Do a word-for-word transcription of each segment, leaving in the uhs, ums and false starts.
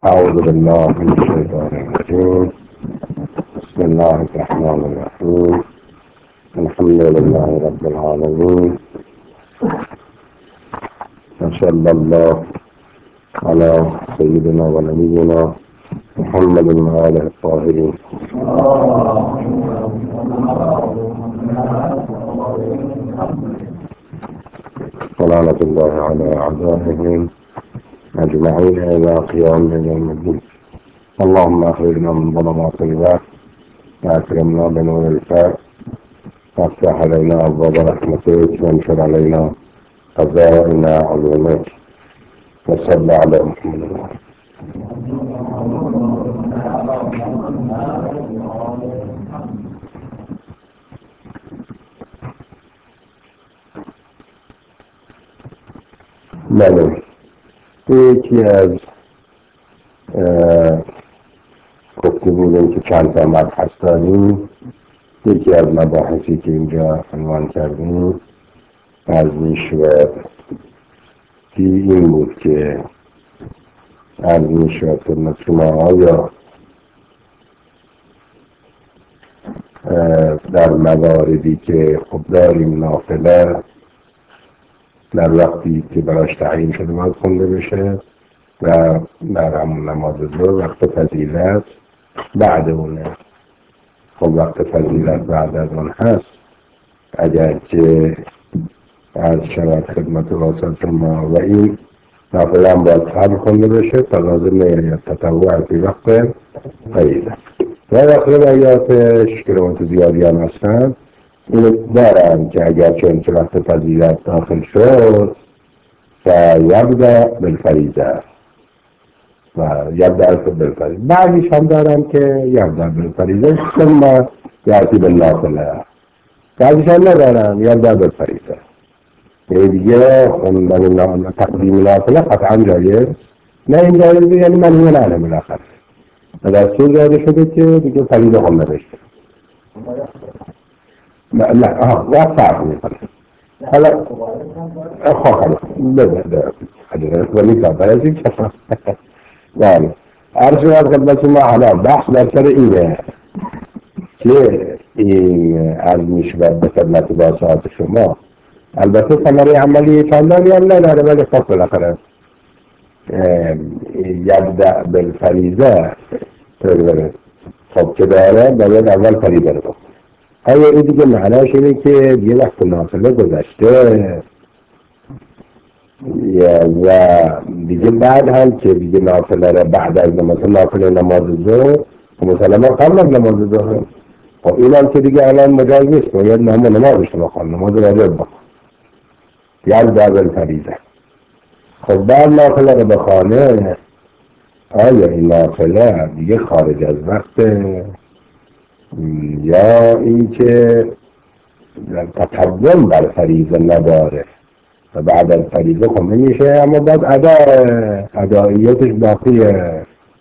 أعوذ بالله من الشيطان الرجيم. بسم الله الرحمن الرحيم. الحمد لله رب العالمين، وصلى الله على سيدنا ونبينا محمد وآله الطاهرين. صلاة الله على أعدائهم أجمعين إلى قيام يوم الدين. اللهم أخرجنا من ظلمات الوهم وأكرمنا بنور الفهم وافتح علينا أبواب رحمتك وانشر علينا خزائن علومك وصل على محمد. بله، یکی از گفته بودیم که چند تا مبحث داریم. یکی از مباحثی که اینجا عنوان کردیم از میشود که این بود که از میشود خدمت شما آیا در مواردی که خب داریم نافله در وقتی که براش تعیین شده باید خونده بشه و در همون نماز ظهر وقت فضیلت بعد اونه. خب وقت فضیلت بعد از اون هست، اگر که از شود خدمت واسط ما و این نافله هم باید قبل خونده بشه تا لازم نیاید تطوع فی وقت فضیلت و وقت روایاتش که روایت زیادی هم هستن اینو دارن که اگر چون که وقت فضیلت داخل شد فیبدأ بالفریضه و یبدأ بالفریضه، بعدش هم دارن که یبدأ بالفریضه ثم یأتی بالنافله، بعدش هم ندارن یبدأ بالفریضه. یعنی دیگه خوندن تقدیم نافله قطعا جایز نه، این جایزه یعنی منهی عنه بالاخره و دستور داده شده که دیگه فریضه خونده بشه. نه آه وقت فرق میکنه. حالا خواهد بده بده حجرات ولی کافر از این کسا بله عرض شد خدمت ما. حالا بحث در سر اینه که این عرض میشود به خدمت واسط شما. البته ثمره عملی چندانی هم نداره ولی خب بالاخره یبدأ بالفریضه خب که داره باید اول فریضه رو بکنه. آیا این دیگه معناش اینه که یه وقت نافله گذشته و دیگه بعد هم که دیگه نافله رو بعد از مثلا نافله نماز ظهر و مثلا قبل از نماز ظهر خب این هم که دیگه الان مجاز نیست، باید نماز نمازش رو بخوان، نماز واجب بخوان یعنی بعد الفریضه. خب بعد نافله رو بخوانه، آیا این نافله دیگه خارج از وقت یا اینکه تقدم بر فریضه نداره و بعد از فریضه خب نمیشه اما بعد ادا اداییتش باقیه.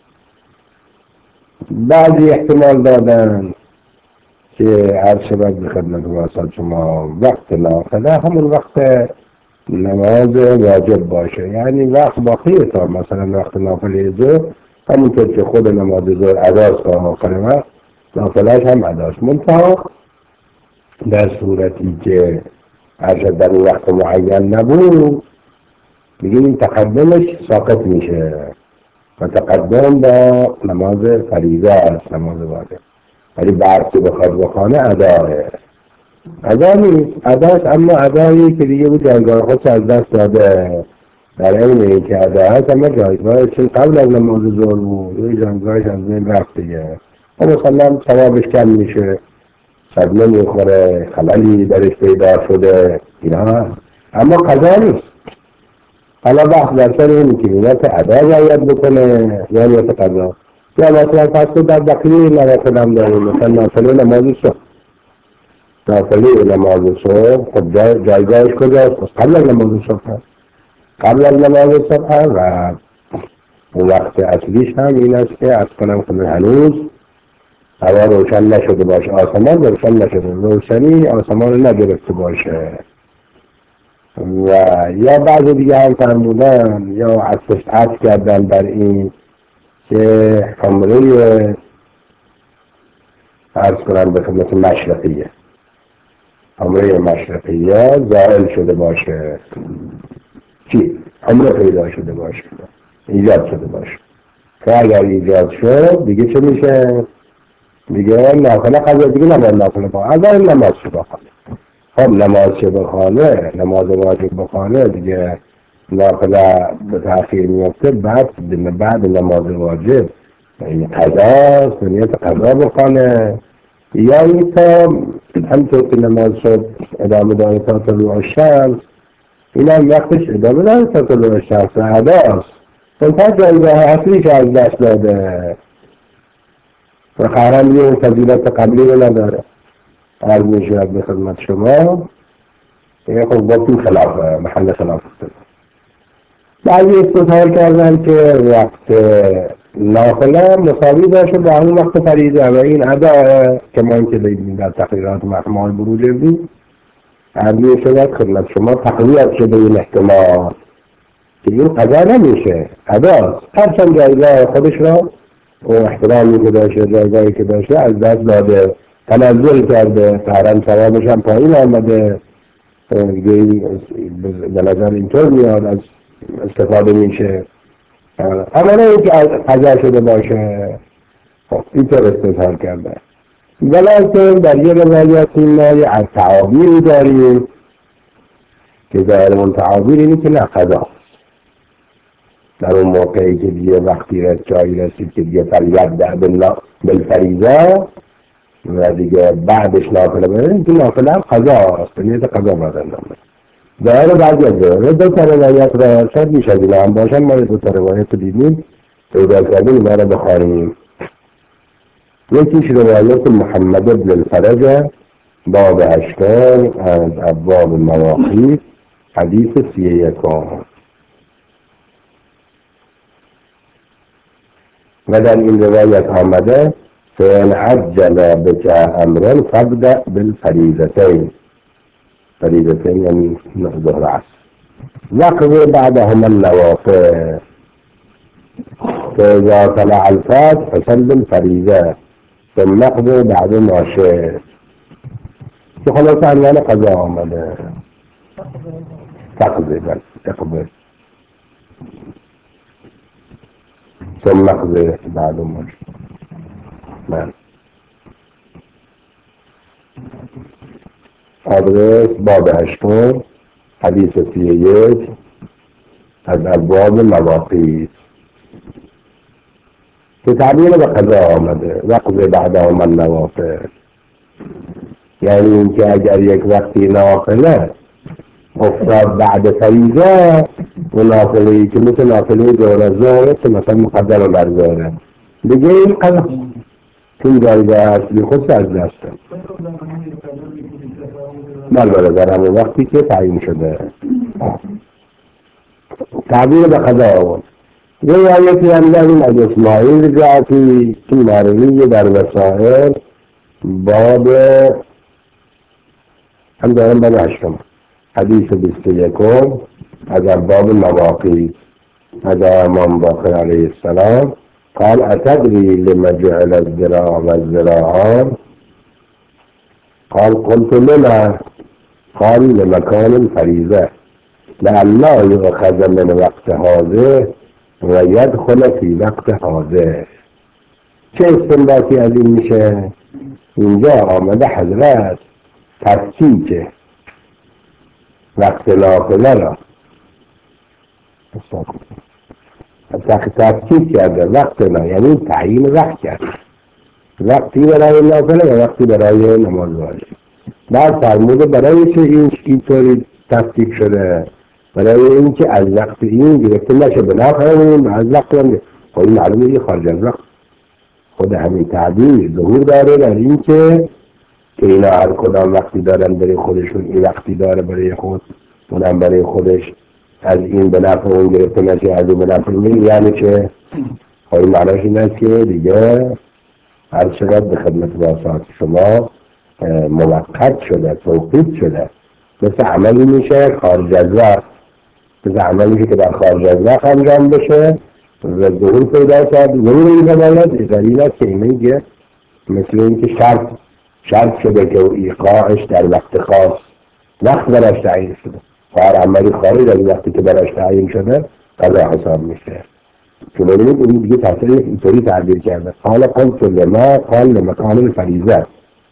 بعضی احتمال دادن که هر شبت به خدمت واسط شما وقت نافله همون وقت نماز واجب باشه، یعنی وقت باقیه تا مثلا وقت نافله ظهر همونطور که خود نماز ظهر اداست تا آخر وقت نافلهش هم اداست، منتها در صورتی که ارشد در این وقت معین نبود دیگه این تقدمش ساقط میشه و تقدم با نماز فریضه است، نماز واجب، ولی بعد که بخواد بخوانه اداره ادا نیست، اداست اما ادایی که دیگه بود جایگاه خودش از دست داده. در این این که ادا هست اما جایگاهش چون قبل از نماز ظهر بود روی جایگاهش از بین رفت دیگه و مثلا ثوابش کم میشه، صدمه میخوره، خللی درش پیدا شده اینا، اما قضا نیست. حالا بحث در سر اینی که نیت ادا رعایت بکنه یا نیت قضا. یا مثلا پس تو در بقیه نوافل هم داریم، مثلا نافله نماز صبح نافله نماز صبح خب جایگاهش کجاست؟ قبل از نماز صبح هست، قبل از نماز صبح هست و وقت اصلیش هم این است که از کنم کنه هنوز هوا روشن نشده باشه، آسمان روشن نشده، روشنی آسمان رو نگرفته باشه و یا بعض دیگه هم فرمودن یا عطف کردن بر این که عمره عرض کنم به خدمت مشرقیه، عمره مشرقیه زائل شده باشه، چی؟ عمره پیدا شده باشه، ایجاد شده باشه، که اگر ایجاد شد دیگه چه میشه؟ دیگه نافله قضا دیگه نماز نافله با اگر نماز شو بخانه. خب نماز شو بخانه، نماز واجب بخانه دیگه نافله به تأخیر میفته بعد بعد نماز واجب این قضا سنیت قضا بخانه، یا این که همطور که نماز شد ادامه داره تا طلوع الشمس، این هم وقتش ادامه داره تا طلوع الشمس اداست، منتها جایگاه اصلیش از دست داده و قهرم دیگه اون فضیلت قبلی رو نداره. عرض می شود به خدمت شما این خب با تو خلاف محل خلاف افتاد. بعضی استثار کردن که وقت نافله مساوی باشه با همون وقت فریضه و این ادا که ما این که دیدیم در تقریرات محمال بروجه بود. عرض می شود خدمت شما تقویت شده این احتمال که این قضا نمیشه، اداست، هرچند جایگاه خودش را و احترامی که داشته جایگاهی که داشته از دست داده، تنزل کرده، قهرم ثوابش هم پایین آمده، به نظر اینطور میاد از استفاده میشه، اما نه اینکه قضا شده باشه. اینطور استظهار کرده. ولیکن در یه روایتی ما از تعابیری داریم که ظاهر اون تعابیر اینه که نه قضا در اون موقعی که دیگه وقتی رسید جایی رسید که دیگه فریضت در بالفریضه و دیگه بعدش نافله بره، که نافله هم قضا است، نیت قضا باید انجام بده. ظاهر بعضی از ظاهره دو تا روایت را شاید میشه از این هم باشن، ما دو تا روایت رو دیدیم پیدا کردیم اینا را بخوانیم. یکیش روایت محمد ابن الفرج باب هشتم از ابواب مواقیت حدیث سی یکم و در این روایت آمده فإن عجل بك أمر فابدأ بالفريضتين، فريضتين يعني ظهر عصر، واقضي بعدهما النوافل، فإذا طلع الفجر فصل الفريضة ثم اقضي بعد ما شئت. خلاص عنوان قضا آمده، تقضي بل تقضي ثم اقضي بعد ما شئت. من آدرس باب هشتم حدیث سی یک از ابواب مواقیت که تعبیر به قضا آمده، وقضی بعدهم النوافل، یعنی اینکه اگر یک وقتی نافله افتاد بعد فریضه و نافله‌ای که مثل نافله ظهر ظهر که مثلا مقدم بر ظهره دیگه این قضا این جایگاه اصلی خود از دسته بلباله در همون وقتی که تعیین شده. تعبیر به قضا آمد. یه آیتی هم داریم از اسماعیل جعفی که مروی در وسائل باب هم دارم باب هشتم حدیث بیست و یکم از باب مواقیت از امام باقر علیه السلام قال اتدری لما جعل الذراع والذراعان قال قلت لما قال لمكان الفريضة لعله يؤخذ من وقت هذا و يدخل في وقت هذا. چه استنباطی از این میشه؟ اینجا آمده حضرت تفکیک وقت نافله را تفکیک کرده، وقت نه یعنی تعیین وقت کرده، وقتی برای نافله و وقتی برای نماز واجب. بعد فرموده برای چه این اینطوری تفکیک شده؟ برای اینکه از وقت این گرفته نشه به نفرمون و از وقت هم خواهی معلومه یه خارج از وقت. خود همین تعبیر ظهور داره در این که که اینا هر کدام وقتی دارن برای خودشون، این وقتی داره برای خود، اونم برای خودش، از این به نفع اون گرفته نشه از اون به نفع اون، یعنی که خواهی معناش این است که دیگه هر چقدر به خدمت واسات شما موقت شده، توقیت شده، مثل عملی میشه خارج از وقت، مثل عملی که در خارج از وقت انجام بشه و ظهور پیدا کرد. ظهور این روایت دلیل است که میگه مثل اینکه شرط شرط شده که ایقاعش در وقت خاص وقت براش تعیین شده و هر عملی خارج از وقتی که براش تعیین شده قضا حساب میشه. که ببینید این دیگه تحصیل اینطوری تعبیر کرده قال قلت لما قال لمکان الفریضه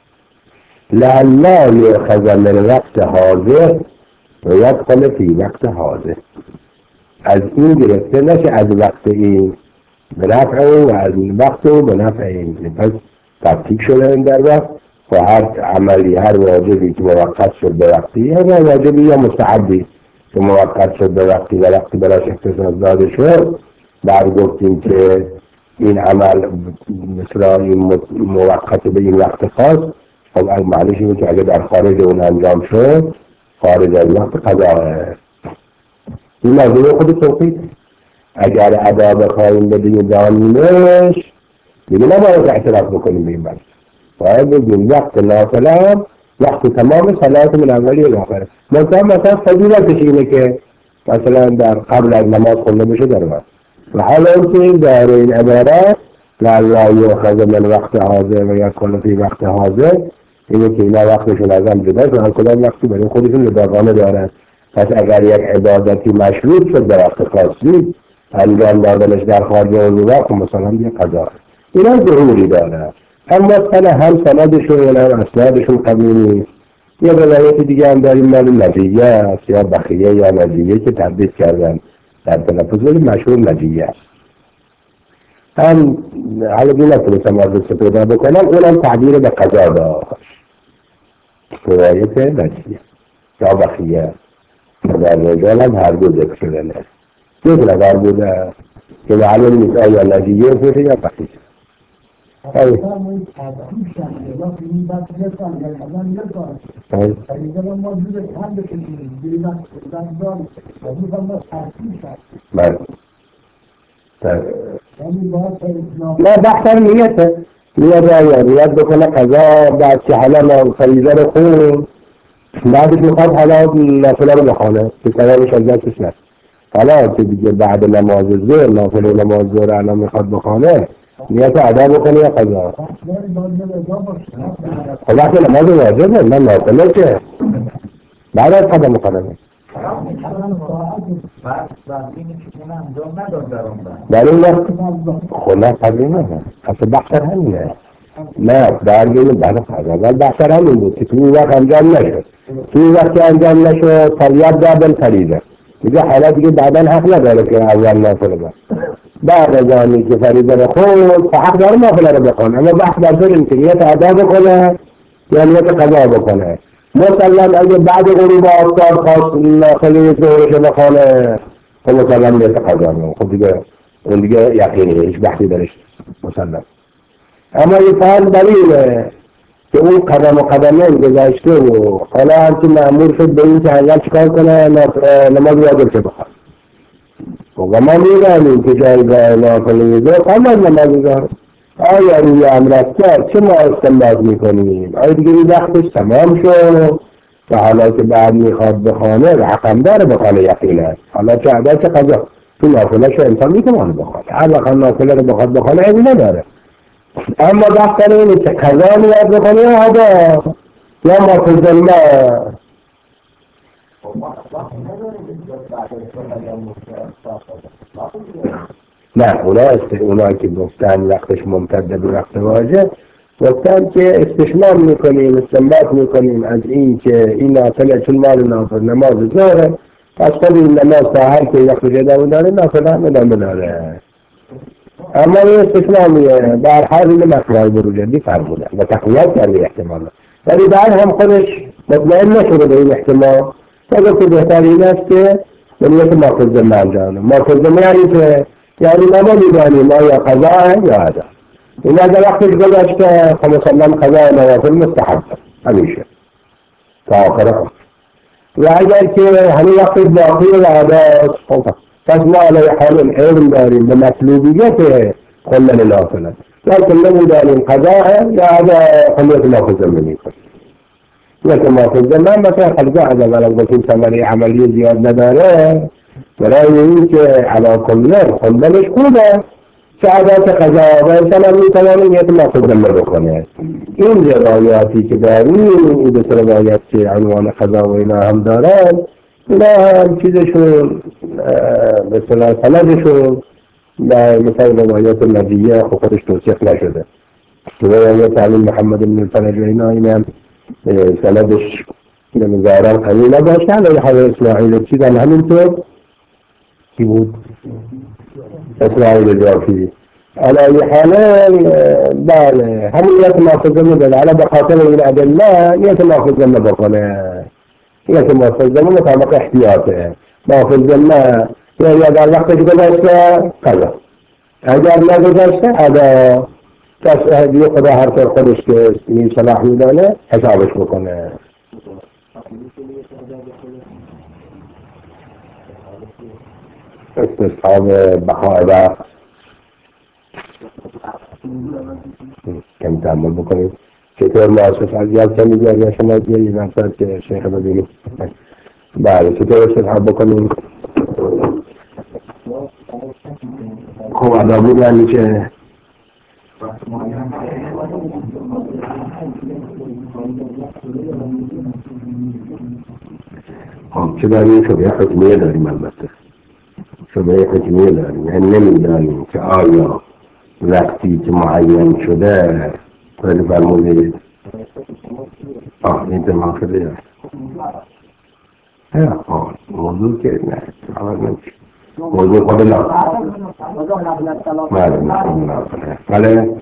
لعلا یؤخذ من وقت حاضر و یدخل فی وقت حاضر. از این گرفته نشه از وقت این به نفع او و از این وقت او به نفع این. پس تفکیک شده این در وقت و هر عملی هر واجبی که موقت شد به وقتی یا واجبی یا مستحبی که موقت شد به وقتی و وقتی براش اختصاص داده شد بعد گفتیم که این عمل مثل این موقت به این وقت خاص خب معنیش اینه که اگه در خارج اون انجام شد خارج از وقت قضا. این موضوع خود توقیت اگر ادا بخواهیم بدیم دانیمش دیگه نباید اعتراف بکنیم به این بحث. باید بگیم وقت نافله وقت تمام صلات من اولی و آخره. مثلا مثلا فضیلتش اینه که مثلا در قبل از نماز خونده بشه در وقت و حالا اینکه در این عبارت لعل یؤخذ من وقت حاضر و یدخل فی وقت حاضر اینه که اینا وقتشون از هم جداست و هر کدام وقتی برای خودشون جداگانه دارن. پس اگر یک عبادتی مشروط شد در وقت خاصی انجام دادنش در خارج اون وقت مثلا یه قضا اینا ضروری داره. اما سن هم سندشون یا هم اسنادشون قوی نیست. یه روایت دیگه هم داریم مال نجیه است یا بخیه یا نجیه که تبدیل کردن در تلفظ ولی مشهور نجیه است. هم حالا دیگه نتونستم آزدسته پیدا بکنم اونم تعبیر به قضا داشت روایت نجیه یا بخیه در رجال هم هر دو ذکر شده نه یک نظر بوده که معلوم نیست آیا نجیه بوده یا بخیه. نه بحثر نیته نیت آیا نیت بکنه قضا بعد که حالا فریضه رو خون بعدش میخواد حالا نافله رو بخونه که سوالش از دستش نست. حالا که دیگه بعد نماز ظهر نافله نماز ظهر الان میخواد بخونه نیت ادا بکنه یا قضا؟ خب وقتی نماز واجبه من نافله که بعد از قضا میکنه در این وقت خونه قضی نه اصلا بحثر همینه نه درگیر بعد قضا ولی بحثر همین بود که توی وقت انجام نشد توی وقت که انجام نشد فریاد دادن فریده دیگه حالا دیگه بعدا حق نداره که اول نافله بود بعد از آنی که فریده رو خود حق داره نافله رو بخونه اما بحث در طور این که نیت ادا بکنه یا نیت قضا بکنه. مثلا اگه بعد غروب آفتاب خواست نافله ظهرش بخونه خب مثلا نیت قضا رو خب دیگه اون دیگه یقینیه هیچ بحثی درش مثلا. اما یه فرض بر اینه که اون قدم و قدمه گذاشته و حالا همچه معمول شد به این که اول چکار کنه نماز واجب چه بخواد و ما میدانیم که جایگاه نافله ظهر قبل از نماز ظهر آیا روی امرت کرد چه ما استنباط میکنیم آیا دیگه این وقتش تمام شد و حالا که بعد میخواد بخانه رقم داره بخانه یقینه حالا چه عدد چه قضا تو نافله شو انسان میتونه بخانه هر وقت نافله رو بخواد بخانه این نداره. اما بحثر اینه که قضا نیاد بکنه یا عدا یا ما تو ظلمه نه اونا است اونا که گفتن وقتش ممتده به وقت واجب گفتن که استشمام میکنیم استنباط میکنیم از این که این نافله چون مال نافله نماز ظهره پس خود این نماز تا هر که وقت جدا داره نافله هم ادامه داره. اما این استثنامیه در هر این مقرار بروجردی فرموده و تقویت کرده احتمالا ولی بعد هم خودش مطمئن نشده به این احتمال و گفته بهتر این است که بنیت ماخذ انجام ماخذ یعنی که یعنی ما نمیدانیم آیا قضا یا عدا این اگر وقتش گذاشته خب مثلا قضا نوافل مستحب همیشه تا آخر هم و اگر که همین وقتش باقی و عدا خب پس ما علیه حال علم داریم به مطلوبیت خلل نافله لیکن نمیدانیم قضا یا عدا خلیت ماخذ منی کنیم لیکن ماخذ من مثلا قضا عدا ولی گفتیم ثمره عملی زیاد نداره برای این که علا کلن خوندنش خوبه سعادت قضا و انسان هم میتونه نیت مقصود بکنه. این روایاتی که داریم این دو روایت که عنوان قضا و اینا هم دارن اینا هم چیزشون مثلا سندشون مثل روایات نبیه خودش توصیف نشده. روایات علی محمد بن الفرج و اینا این هم سندش نمیذارن قوی نباشه. علی حضرت اسماعیل چیز هم همینطور کی بود؟ اسماعیل جعفری على حالان بله هم يتماخذ من على بخاطر من الأدلة يتماخذ من بقنا يتماخذ من مطابق احتياطه ماخذ من يعني هذا الوقت جلسة كذا اگر نگذشته هذا تسأل يقضى هر خودش که این صلاح میدانه حسابش بکنه. استصحاب بقاء وقت کم تعمل بکنید. چطور مؤسس از یاد کنید یا شما یه مثلا که شیخ ببینید بله چطور استصحاب بکنید. خب ادا بود یعنی که خب چه داریم شبه حکمیه داریم البته شبه حکمیه داریم یعنی نمیدانیم که آیا وقتی که معین شده ولی فرمودید آه این تماخده یا آه موضوع که نه عوض نمیشه موضوع خود لا بله نه بله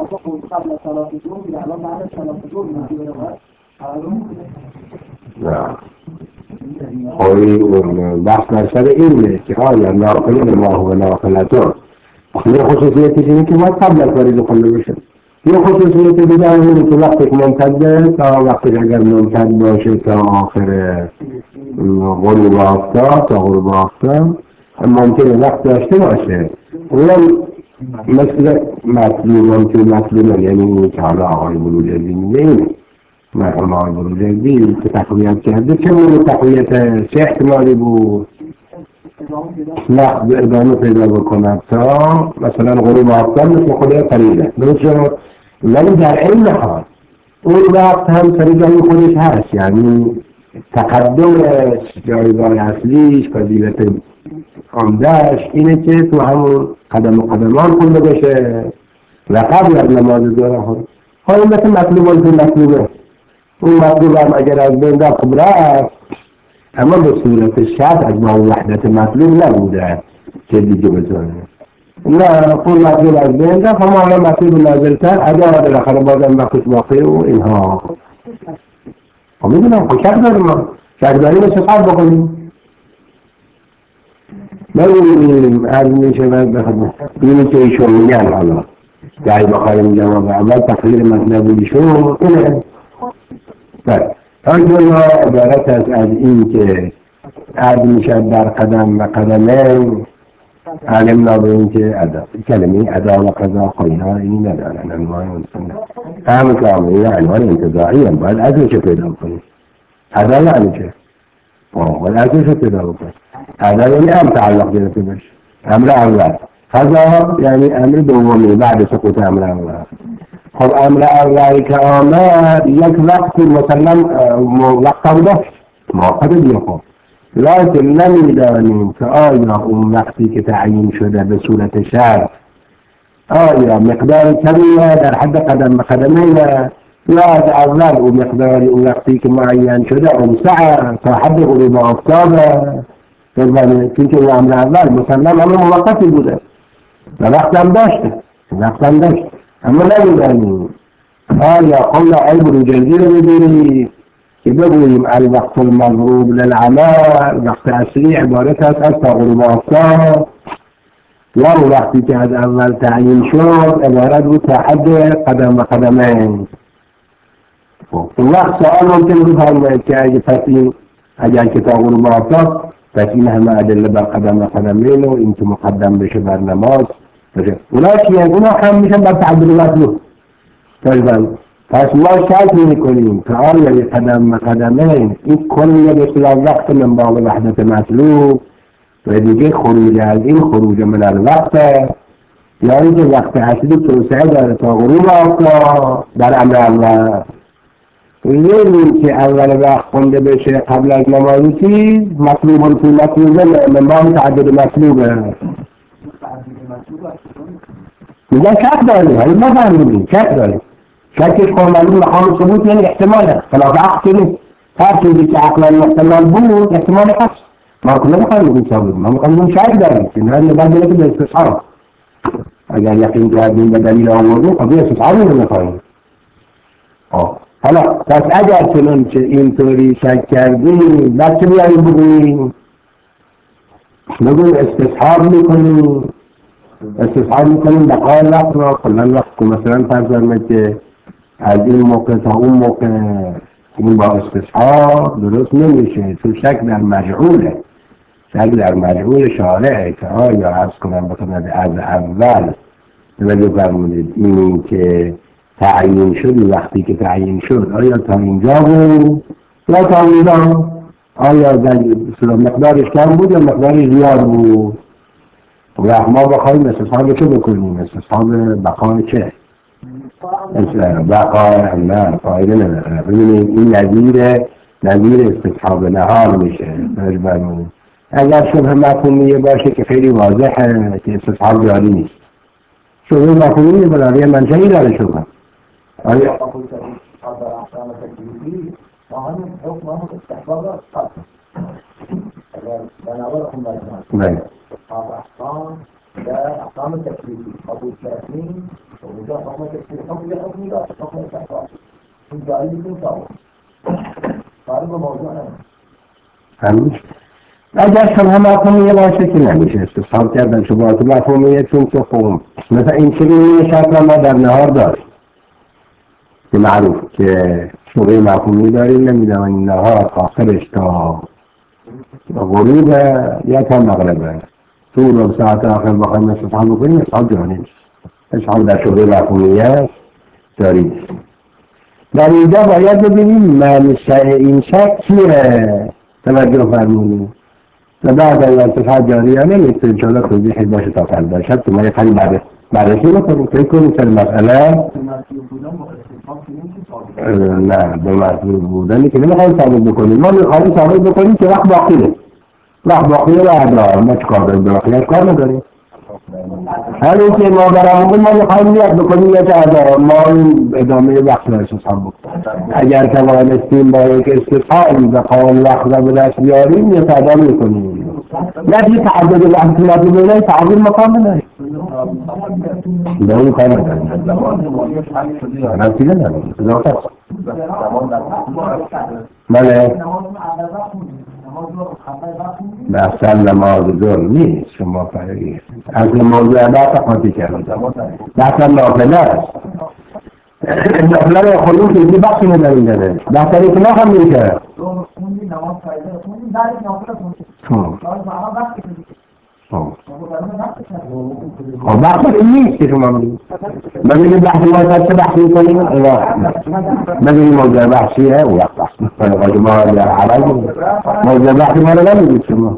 نه خوی بحث بر سر اینه که آیا ناقل ما هو ناقلتون یه خصوصیتی اینه که باید قبل از فریضه خونده بشه. یه خصوصیت دیگه اینه که وقتی که ممتده تا وقتی اگر ممتد باشه تا آخر غروب آفتاب تا غروب آفتاب ممکنه وقت داشته باشه. اونم مثل مطلوب ممکن مطلوب یعنی این که حالا آقای بروجردی میگه اینه مرحوم آقای بروجردی که تقویت کرده چه مورد تقویت چه احتمالی بود نقد ادامه پیدا بکند تا مثلا غروب آفتاب مثل خودی فریده درست شد. ولی در این حال اون وقت هم فریده خودش هست یعنی تقدم جایگاه اصلیش فضیلت عمدهش اینه که تو همون قدم و قدمان خونده بشه و قبل از نماز ظهر خود حالا مثل مطلوب و مطلوبه اون مطلوب هم اگر از بین در خب رفت اما به صورت شرط از ما وحدت مطلوب نبوده که دیگه بزنه نه خود مطلوب از بین رفت اما حالا مطلوب نازلتر اگر بالاخره بازم وقتش باقی و اینها خب میدونم خب شک داریم ما شک داریم استفاد بکنیم ببینیم از میشه بخدم اینی که ایشون میگن حالا گاهی بخواهیم جواب اول تقریر مطلب ایشون اینه بله آنجا عبارت است از این که عرض میشد در قدم و قدمین علمنا به این که ادا کلمه ادا و قضا خیلی اینی ندارن انواع انسان هم کامل این عنوان انتظاعی هم باید ازش پیدا کنیم. ادا یعنی چه؟ باید ازش پیدا کنیم. ادا یعنی هم تعلق گرفته باشه امر اول قضا یعنی امر دومی بعد سقوط امر اول. خب امر اولی که آمد یک وقتی مسلم وقتا داشت موقت دیگه خب لیکن نمیدانیم که آیا اون وقتی که تعیین شده به صورت شرط آیا مقدار کمیه در حد قدم به قدمین یا از اول اون مقدار اون وقتی که معین شده اوسع تا حد غروب آفتابه چون که اون امر اول مسلم امر موقتی بوده و وقتم داشته وقتم داشته اما نمیدانیم آیا قول آقای بروجردی رو بگیرید که بگوییم الوقت المضروب للعمل وقت اصلی عبارت است از تا غروب آفتاب یا وقتی که از اول تعیین شد عبارت بود تا حد قدم و قدمین. اون وقت سوال ممکن بود فرمایید که اگه پس این اگر که تا غروب آفتاب پس این همه ادله بر قدم و قدمین و این که مقدم بشه بر نماز اونا چیه؟ اونا هم میشن بر تعبیر مطلوب تقریبا. پس ما شرط میکنیم که آیا قدم و قدمین این کل به اصطلاح وقت من باب وحدت مطلوب و دیگه خروج از این خروج من الوقت، یعنی که وقت اصلی توسعه داره تا غروب آفتاب در امر اول. لیلی که اول وقت خونده بشه قبل از نماز چیز مطلوب تو مطلوبه من ما متعدد مطلوبه میگن شک داریم، ولی ما فهمیدیم شک داریم. شکش کن معلوم مقام ثبوت یعنی احتماله، خلاف عقل نیست. هر چیزی که عقلا احتمال بود احتمال هست، ما کنه میخوایم بگیم ثابت، ما میخوایم بگیم شک داریم که نه بعد میره که به استصحاب. اگر یقین کردیم به دلیل آوردیم خب به استصحابی رو میخوایم. حالا پس اگر چنانچه اینطوری شک کردیم بعد چه بیاییم بگوییم؟ بگویم استصحاب میکنیم استصحاب میکنیم بقای وقت را کلن وقت که مثلا فرض که از این موقع تا اون موقع این با استصحاب درست نمیشه، تو شک در مجعوله، شک در مجعول شارعه که آیا عرض کنم بکنم از اول توجه فرمودید این که تعیین شد وقتی که تعیین شد آیا تا اینجا بود یا تا اینجا، آیا در مقدارش کم بود یا مقدارش زیاد بود و ما بخواهیم استصحاب چه بکنیم؟ استصحاب بقای چه؟ بقای نه فایده نداره. ببینید این نظیر نظیر استصحاب نهار میشه. اگر شبه مفهومیه باشه که خیلی واضحه که استصحاب جاری نیست، شبه مفهومیه برای منشأی داره شبه. آیا بله در احکام تکلیفی قبول کردیم و اونجا احکام تکلیفی حکم یه حکمی داشت حکم تکلیفی این جایی بیتون ساوه فرق موضوع همیش اگر شبه مفهومیه باشه که نمیشه استصحاب کردن شبهات مفهومیه، چون که خوب مثلا این چنین شرط را ما در نهار داریم که معروف که شبه مفهومی داریم نمیدونم این نهار آخرش تا غروب یا تا مغربه، تو رو ساعت آخر بخوایم استصحاب بکنیم استصحاب جانی نیست، استصحاب در شبه مفهومیه جاری نیست. در اینجا باید ببینیم منشأ این شک چیه؟ توجه فرمونیم و بعد از استصحاب جاری یا نمیست انشاءالله توضیحی باشه تا فردا شد که ما یه خیلی بعد بررسی بکنیم فکر کنیم سر مسئله نه به مطلوب بودنی که نمیخوایم ثابت بکنیم، ما میخوایم ثابت بکنیم که وقت باقیه، وقت باقیه و ادا ما چکار داریم به واقعیت کار نداریم. هر این که ما برامون ما میخوایم نیت بکنیم یا که ادا ما ادامه وقت را استصحاب بکنیم. اگر توانستیم با یک استصحاب و قانون وقت را به دست بیاریم یا ادا میکنیم نه یه تعدد وقتی مطلوب بینه تعبیر مقام نداریم به اون کار نداریم رفتی نداریم اضافه بله بحثا نماز ظهر نیست شما فرقی اصل موضوع بحث خاطی کردم بحثا نافله است نافله خلوص اینجی بخشی نداریم داره بحثا اطلاق هم میشه خب بحث این نیست که شما بگید ببینید بحث ما چه بحثی میکنیم ببینید موضوع بحثیه و وقت بحث میکنیم ما در عوض موضوع بحثی ما رو نمیدید شما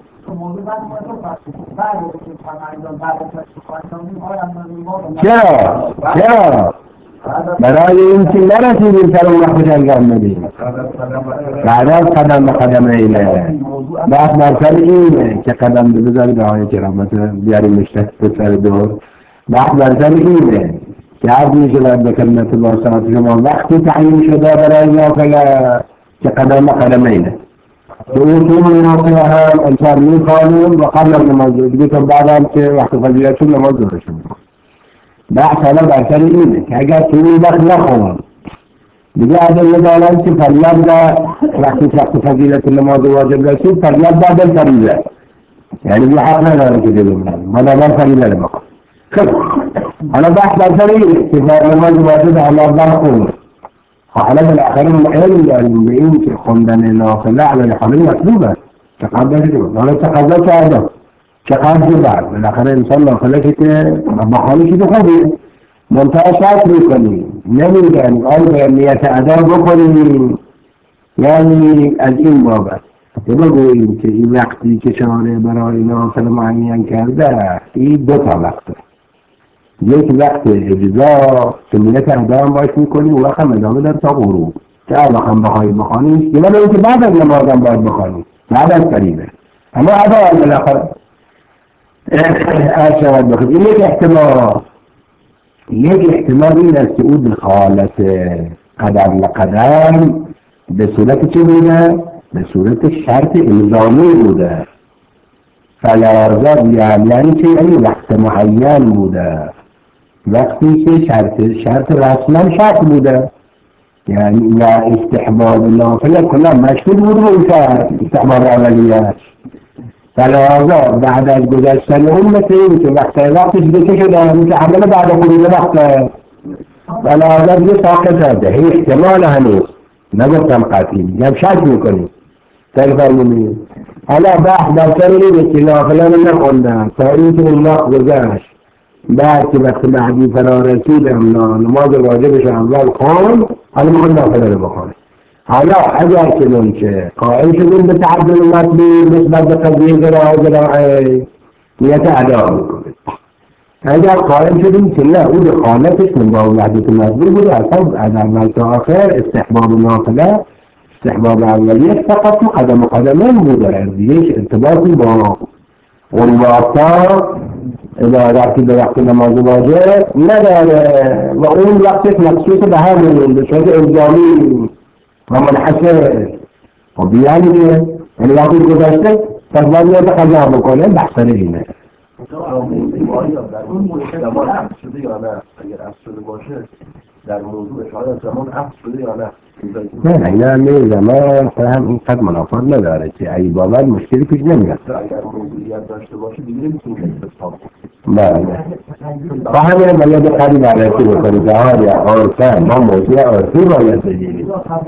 چرا؟ چرا؟ برای این که نرسیدیم سر اون وقت انجام بدیم بعد از قدم به قدم اینه بعد مرسل اینه که قدم بذارید آقای کرامت بیاریم مشتک به سر دور بعد مرسل اینه که عرض می شود به کلمت باسطات شما وقتی تعیین شده برای نافله که قدم به قدم اینه تو اصول نافله هم انصار می خانون و قبل از نماز دیگه تا بعد هم که وقت فضیلتون نماز دارشون بحث حالا برسل اینه که اگر تو این وقت نخونم دیگه عدل ندارم که فریاد در وقتی وقت فضیلت نماز واجب رسید فریاد بعد الفریضه یعنی بی حق نداره که دیگه من من اول فریضه رو بکن. خب حالا بحث برسل اینه که نماز واجب همه بخون حالا بالاخره ما علم داریم به این که خوندن نافله علی حالی مطلوبه چقدر داریم حالا چقدر کردم چقدر بعد بالاخره انسان نافله که بخوانی که خوبی منتها شرط میکنیم نمیگن آن به نیت ادا بکنیم یعنی از این بابت بگوییم که این وقتی که شارع برای نافل معین کرده این دو تا وقته. یک وقت اجزا که نیت ادا باش میکنی و وقت هم ادامه دار تا غروب که اول هم بخواهی بخوانی یا ولی اینکه بعد از نماز هم باید بخوانی بعد از فریضه اما ادا بالاخره از شود بخواد. این یک احتمال یک احتمال این است که او دخالت قدم و قدم به صورت چه بوده؟ به صورت شرط الزامی بوده. فلازم یعنی که این وقت معین بوده، وقتی که شرط شرط رسما شرط بوده، یعنی و استحباب نافله کلا مشکل بود و اون استحباب اولیه‌اش. فلازم بعد از گذشتن اون مثل این که وقت وقتش بشه شده همین که عمل بعد خروج وقت فلازم یه ساقط شده. هی احتمال هنوز نگفتم قطعی میگم شک میکنیم تایی فرمونیم. حالا بحث در سر اینه که نافله رو نخوندم تا این که اون وقت گذشت، بعد که وقت بعدی فرا رسیدم نماز واجبش اول خون، حالا میخواد نافله رو بخونه. حالا اگر کنون که قائل شدیم به تعدل مطلوب نسبت به قضیه زراعه زراعه نیت ادا میکنه. اگر قائل شدیم که نه او دخالتش من با وحدت مطلوب بوده، اصلا از اول تا آخر استحباب نافله استحباب اولیه فقط تو قدم و قدمین بوده، دیگه ارتباطی با غروباتا وقتی به وقت نماز واجب نداره و اون وقتش مخصوص به همون به صورت الزامی و منحصر. خب یعنی که این وقتی گذشته پس باید نیت قضا بکنه. بحث اینه آیا در اون زمان عقد شده یا نه؟ اگر عقد شده باشه در موضوع اشاره زمان عقد شده یا نه؟ نه نه اینا همه زمان فهم اینقدر منافات نداره که ای باور مشکلی پیش نمیاد. اگر موضوعیت داشته باشه دیگه نمیتونیم استثاب بله با همه باید قدی بررسی بکنید که ها یا عرفه ما موضوع عرفی باید بگیریم.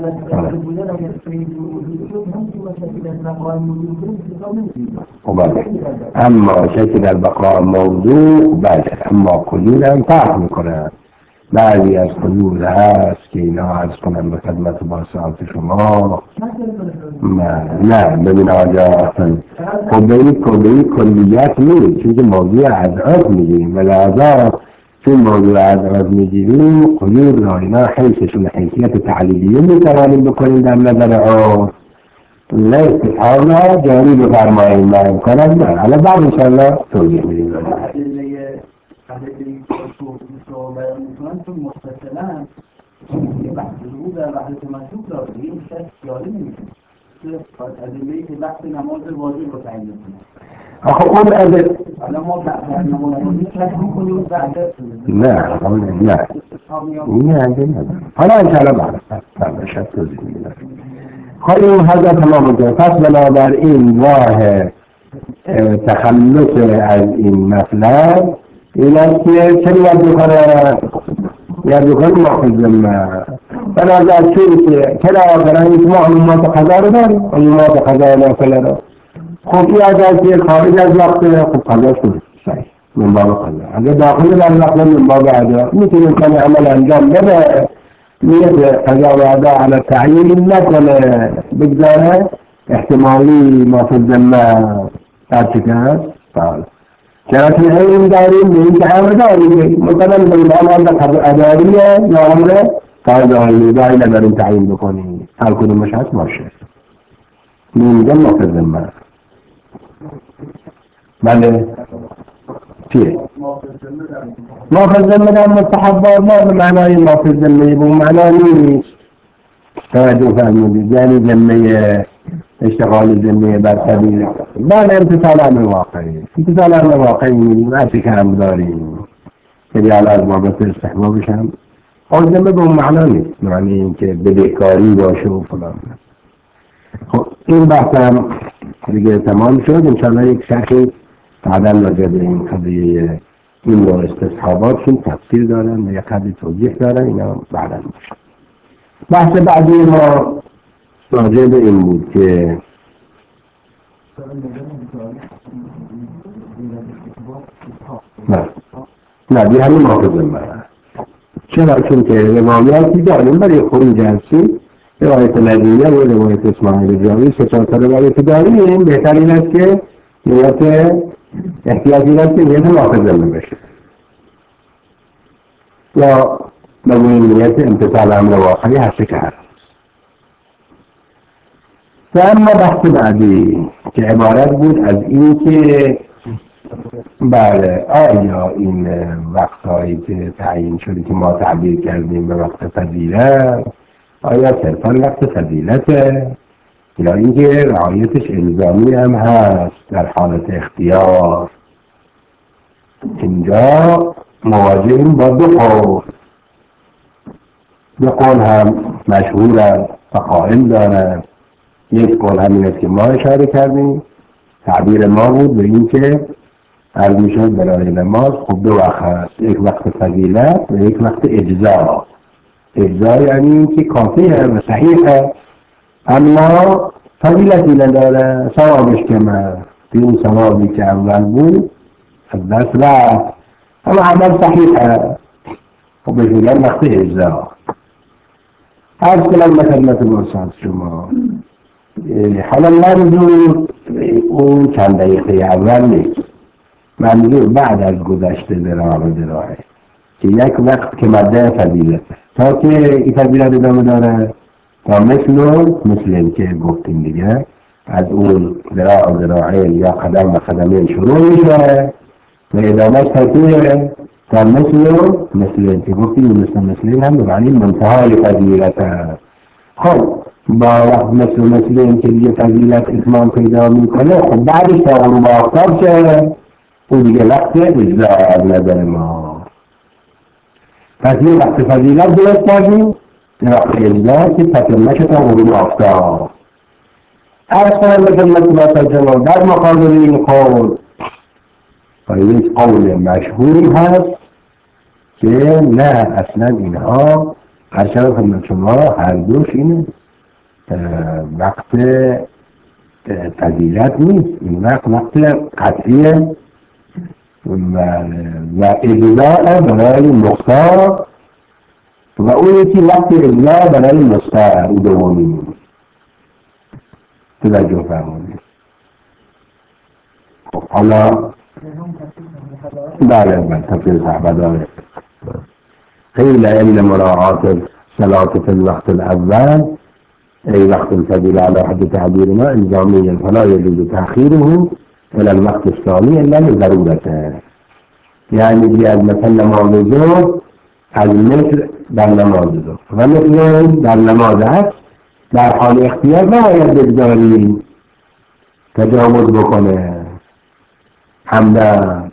بله اما شکل در بقاء موضوع بله اما قیود هم فرق میکنه. بعضی از قیود هست که اینا عرض کنم به خدمت با ساعت شما نه ببین آجا خب به این کلیت نیست چون که موضوع عدعات میگیریم و لحظا چون موضوع عدعات میگیریم قیود را اینا حیثشون حیثیت تعلیلیه میتوانیم بکنیم در نظر آن نه استفحال را جاری بفرماییم و امکانت نه. حالا بعد انشاءالله توضیح میدیم ادله رو بیان میکنن چون متصلاً یه بحث رو در وحدت مطلوب داره، این شک جاری نمیشه ادله‌ای که وقت نماز واجب رو تعیین میکنه. آخه اون ادله حالا ما بعد نماز واجب شک میکنیم بعد نه نه نه نه حالا انشاءالله بعد بعد شک توضیح میدیم. خب این حضرت تمام میکنه. پس بنابراین راه تخلص از این مطلب این است که چه یاد بکنه یاد بکنه ماخذ ذمه بنابراین چون که چرا برای ما علومات قضا رو داریم علومات قضا نافله رو خب این اگر که خارج از وقت خب قضا شد صحیح من باب قضا اگر داخل در وقت من باب ادا میتونه کنه عمل انجام بده نیت قضا و ادا علی تعیین نکنه بگذاره احتمالی ماخذ ذمه ترچکه است چرا که این داریم به این که امر داریم مثلا به این امر اداریه یا امر قضایی داری نداریم تعیین بکنیم هر کدومش هست باشه نمیگم ماخذ ذمه. بله چیه؟ ماخذ ذمه در مستحبات ما به معنای ماخذ ذمه به معنای نیست توجه فرمودید یعنی ذمه اشتغال ذمه بر سبیل بله امتصال امر واقعی امتصال امر واقعی میدیم هرچی که هم داریم که بیال از بابت استحبابش هم خود ذمه به اون معنا نیست معنی این که بدهکاری باشه و فلان. خب این بحث هم دیگه تمام شد. انشاءالله یک شرحی بعدا راجع به این قضیه این نوع استصحاباتشون تفسیر دارن و یک قضیه توضیح دارن اینا بعدا میشه. بحث بعدی ما راجع به این بود که نه نه بی همین ماخذ ذمه چرا چون که روایاتی داریم برای خروج هستی روایت مدینه و روایت اسماعیل جاوی سه چهار تا روایت داریم، بهتر این است که نیت احتیاجی این است که نیت نافذه بشه یا بگوییم نیت امتثال امر واقعی هست که هست. و اما بحث بعدی که عبارت بود از این که بله آیا این وقتهایی که تعیین شده که ما تعبیر کردیم به وقت فضیلت آیا صرفا وقت فضیلته یا اینکه رعایتش الزامی هم هست در حالت اختیار؟ اینجا مواجهیم با دو قول. دو قول هم مشهور و قائل دارند. یک قول همین است که ما اشاره کردیم، تعبیر ما بود به این که عرض میشد برای نماز خب دو وقت هست، یک وقت فضیلت و یک وقت اجزا. اجزا یعنی این که کافیه و صحیحه اما فضیلتی نداره، ثوابش کمه، اون ثوابی که اول بود از دست رفت اما عمل صحیحه، خب بهش میگن وقت اجزا. عرض کنم به خدمت برسان شما حالا منظور اون چند دقیقه اول نیست، منظور بعد از گذشته ذراع و ذراعه که یک وقت که مده فضیلت تا که این فضیلت ادامه داره تا مثل مثل این که گفتیم دیگه از اون ذراع و ذراعه یا قدم و قدمین شروع میشه و ادامهش تا که تا مثل مثل این که گفتیم مثل مثل این هم به معنی منتهای فضیلت هست. خب با وقت مثل مثل این که دیگه فضیلت اتمام پیدا میکنه خب بعدش تا غروب آفتاب چه؟ اون دیگه وقت اجزا از نظر ما. پس یه وقت فضیلت درست کردیم یه وقت اجزا که تکمش تا غروب آفتاب. عرض کنم به خدمت برسان شما در مقابل این قول و یک قول مشهوری هست که نه اصلا اینها هر شب خدمت شما هر دوش اینه وقت فضیلت نیست، این وقت وقت قطعیه و, و اجزاء برای مختار و اون یکی وقت اجزاء برای مستر او دومی توجه فرمونید. خب حالا بله بله تفسیر صحبه داره قیل ان مراعات صلاة في الوقت الاول ای وقت الفضیل على حد تعبیرنا الزامی فلا يجوز تأخیره الى الوقت الثاني الا لضرورته. یعنی دیگه از مثل نماز ظهر از مثل در نماز ظهر و مثل در نماز عصر در حال اختیار نباید بگذاریم تجاوز بکنه همدن،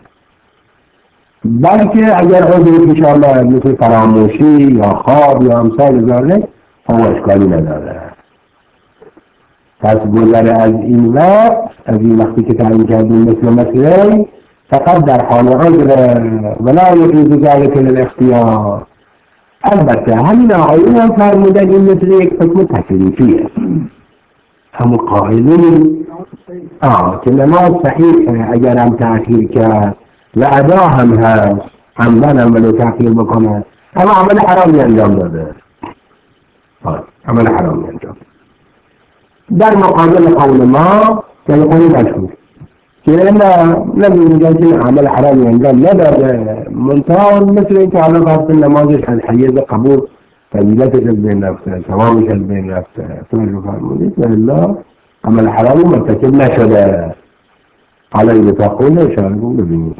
بلکه اگر عذر پیش آمد مثل فراموشی یا خواب یا امثال ذلک فهو اشکالی نداره. پس گذر از این وقت از این وقتی که تعیین کردیم مثل مثلی فقط در حال عذر ولا یجوز ذلک للاختیار. البته همین آقایون هم فرمودن این مثل یک حکم تکلیفیه، همون قائلین آه که نماز صحیح اگر هم تأخیر کرد و ادا هم هست همدن هم ولو تأخیر بکنه اما عمل حرامی انجام داده، عمل حرامی انجام در مقابل قول ما که قول مشهور که نه نمیگن که عمل حرامی انجام نداده منتها مثل این که حالا فرض نمازش از حیز قبول فضیلتش از بین رفته ثوابش از بین رفته توجه فرمودید و الا عمل حرامی مرتکب نشده. حالا این تا قول اشاره کن ببینید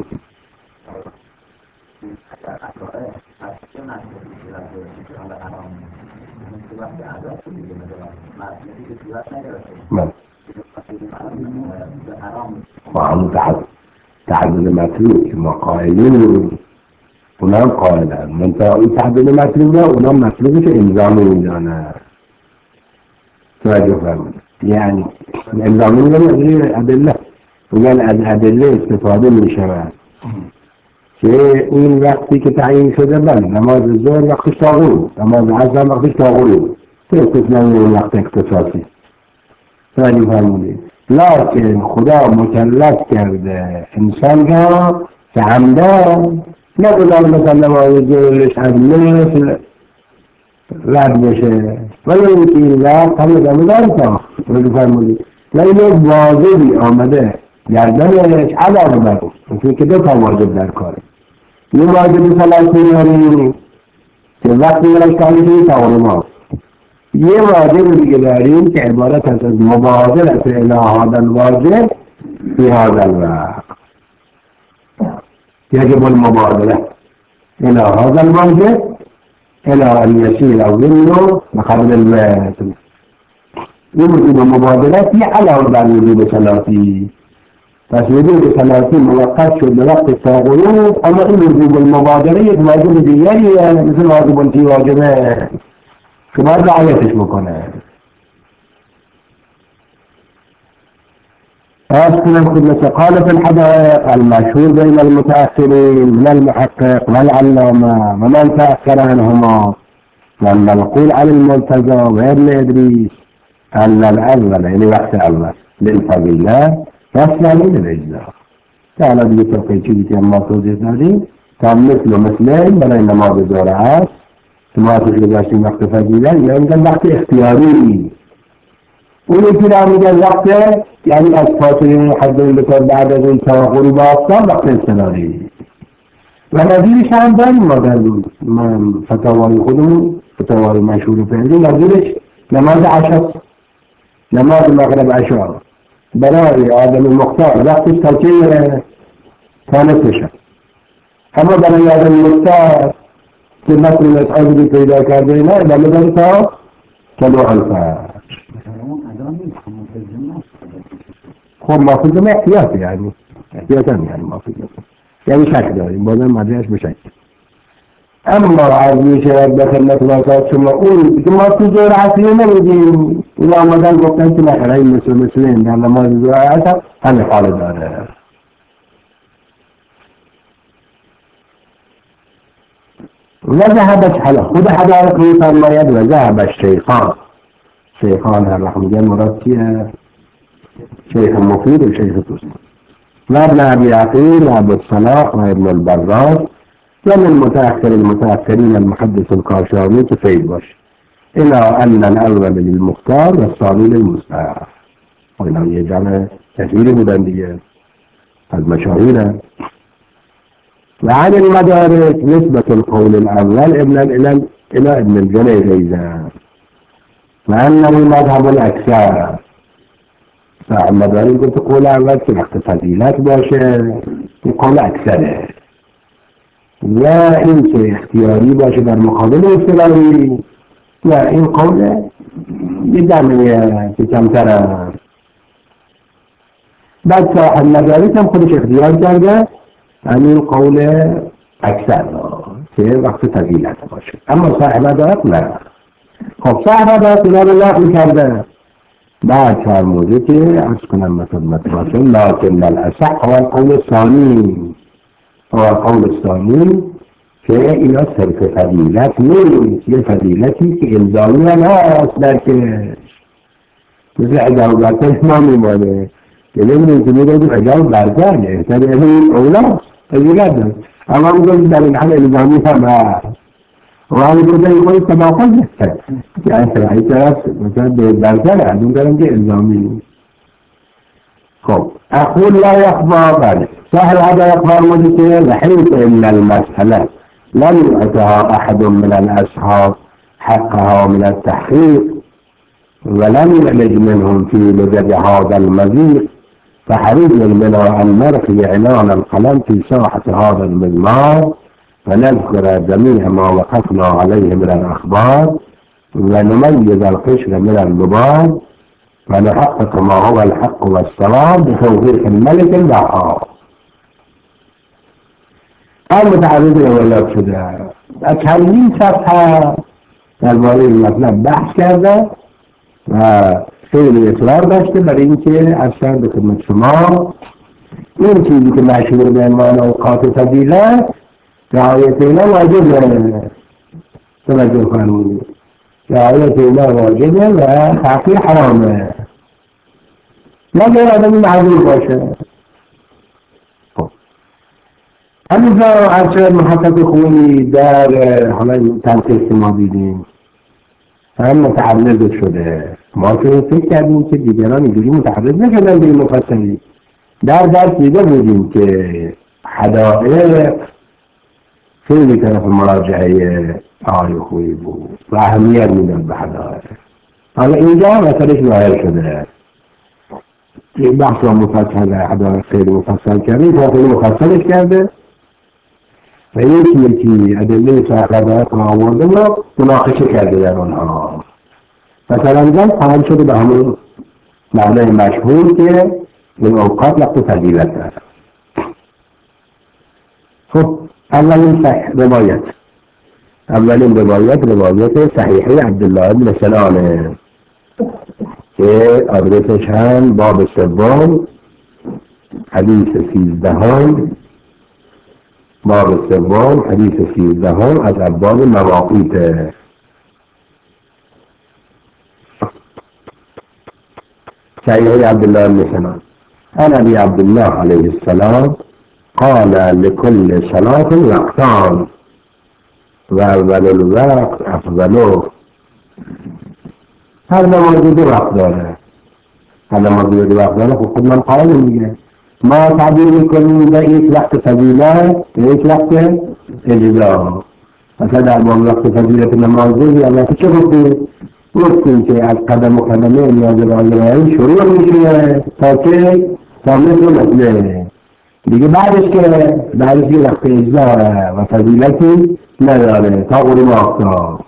من و همون تحدید مطلوب که ما قائلین اونا هم قائلن منطقه این تحدید مطلوب نه اونا مطلوبی که انظامی میدانه توجه فرمون یعنی انظامی میدانه ادله میگن از ادله استفاده میشود که این وقتی که تعیین شده بله نماز ظهر وقتش تا غروب نماز عصر وقتش تا غروب تو استثنایی اون وقت اختصاصی توجه فرمونید لکن خدا مکلف کرده انسان را که همدان نگذار مثلا نماز ظهرش از مثل رد بشه ولی اینکه این رد هم ادامه داره تا رو فرمودی و این یک واجبی آمده گردنش علاقه بر اون که دو تا واجب در کاره یه واجب ثلاثی داریم که وقتی برش کارشی تعارمات یه واجب دیگه داریم که عبارت است از مبادرت الی هذا الواجب فی هذا الوقت يجب المبادرة إلى هذا الواجب إلى أن يسير ظله بقدر المثل يمكن المبادرة على وضع الوجوب ثلاثي بس وجوب ثلاثي موقت شد لوقت التغير أما إن وجوب المبادرة واجب ديالي مثل واجب انتي واجبه شما رعايتش بکنه أذكر كل قال في الحدائق المشهور بين المتأخرين من المحقق والعلامة ومن تأخر عنهما والمنقول عن المرتضى وابن إدريس أن الأول يعني وقت الأول للفضيلة والثاني للإجزاء كان بيتوقع شيء كما توجه هذه كان مثل مثلين بين نماذج زراعات ثم تجلس وقت فضيلة يعني وقت اختياري اون یکی را میگن وقت یعنی از فاصله حد بکر بعد از اون تا غروب آفتاب وقت استناری و نظیرش هم داریم ما در من فتاوای خودمون فتاوای مشهور فعلی نظیرش نماز عشاء نماز مغرب عشاء برای آدم مختار وقتش تا چه تا نصفش اما برای آدم مختار که مثل اصحابی پیدا کرده نه ادامه داره تا طلوع الفجر خب مافوزم احتیاط يعني احتیاطا يعني مافوزم يعني شک داریم بازم مدرش بشک اما عرض میشه به خدمت واسات شما اون که ما تو زور عصری نمیدیم این آمدن گفتن که نخرهی مثل مثل این در نماز زور عصر همه حال داره وذهب حالا خود حدائق میفرماید وذهب الشیخان شیخان هر وقت میگن مراد کیه؟ شیخ مفید و شیخ توست و ابن ابی عقیل و ابو الصلاح و ابن البراز و من متأخر المتأخرین المحدث الکاشانی که فید باش الى ان الاول للمختار و الثانی للمستحب و اینا یه جمع کثیری بودن دیگه از مشاهیره و عن المدارس نسبة القول الاول ابن الى الى ابن الجنيد ايضا وأنه مذهب الأكثر صاحب مدارس قلت قول أول که وقت فضیلت باشه این قول اکثره و این که اختیاری باشه در مقابل اصطلاحی و این قول یه دمیه که کمتر است بعد صاحب مدارس هم خودش اختیار کرده همین قول اکثر که وقت فضیلت باشه اما صاحب مدارس نه خب صاحب مدارس اینا رو نقل کرده بعد فرموده که ارز کنم مثل متواصل لكن الاصح هو القول الثاني هو القول الثاني که اینا صرف فضیلت نیست یه فضیلتی که الزامی هم هست درکش مثل عجابت ما میمانه که نمیدونی که میدونی عجاب برگرده احتر این اولاست فضیلت دست اما میدونی در این حال الزامی هم هست و همین کده این خودی تباقل نسته که اصلاحی طرف مثلا به برگرده از اون دارم که الزامی خب اقول لا يخضع بله صاحب هذا يخضع مجلسه وحيث إلا المسألة لم يعطها أحد من الأصحاب حقها من التحقيق ولم يلج منهم في لجد هذا المزيد فحريص بنا أن نرخي إعلان القلم في ساحة هذا المزمار ونذكر جميع ما وقفنا عليه من الأخبار ونميز القشر من اللباب ونحقق ما هو الحق والصواب بتوفيق الملك الوهاب. المتعرض لولاد شده چندین صفحه درباره این مطلب بحث کرده و خیلی اصرار داشته برای اینکه اصلا به خدمت شما این چیزی که مشهور به عنوان اوقات فضیلت رعایت اینا واجبه توجه فرمودید رعایت اینا واجبه و تأخیر حرامه مگر آدمی معذور باشه. همینجا عرض محقق خوبی در حالا این تنقیق که ما دیدیم هم متعرض شده. ما که فکر کردیم که دیگران اینجوری متعرض نشدن به این مفصلی. در درس دیده بودیم که حدائق خیلی طرف مراجعه آقای خویی بود و اهمیت میدن به حدائق. حالا اینجا مثلش ظاهر شده. این بحث را مفصل حدائق خیلی مفصل کرده، این خیلی مفصلش کرده و یکی یکی ادله صحیح حدائق را آورده و مناقشه کرده در آنها. مثلا اینجا قائل شده به همون معنای مشهور که این اوقات وقت فضیلت است. خب اولین صحیح روایت اولین روایت روایت صحیحه عبدالله بن سلامه که آدرسش هم باب سوم حدیث سیزدهم باب سوم حدیث سیزدهم از ابواب مواقیت. صحیحه عبدالله بن سلام عن ابي عبد الله عليه السلام قال لكل صلاة وقتان واول الوقت افضله. هر نمازی دو وقت داره، هر نمازی دو وقت داره. خب خود من قائل میگه ما تعبیر میکنیم به یک وقت فضیلت به یک وقت اجزا. مثلا در باب وقت فضیلت نمازی الله چه گفتیم؟ گفتیم که از قدم و قدمه نیاز راجعه شروع میشه تا که تا مثل مثله دیگه بعدش که بعدش یه وقت اجزا و فضیلتی نداره تا غروب آفتاب.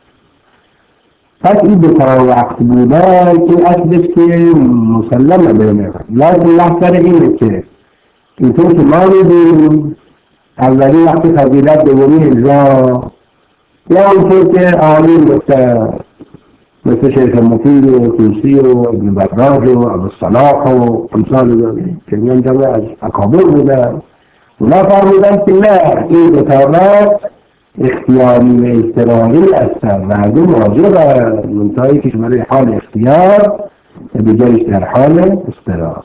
پس این دو تا وقت بوده که اصلش که مسلمه بینه، لازم لحظه اینه که اینطور که ما میدیم اولی وقت فضیلت دومی اجزا، یا اونطور که آمین مثل مثل شیخ مفید و توسی و ابن براج و ابوالصلاح و امثال که میان جمعه از اکابر بودن اونا فرمودن که نه این دو تا وقت اختیاری و اضطراری هستن و از اون واجب منتهی که برای حال اختیار و دیگرش در حال اضطرار.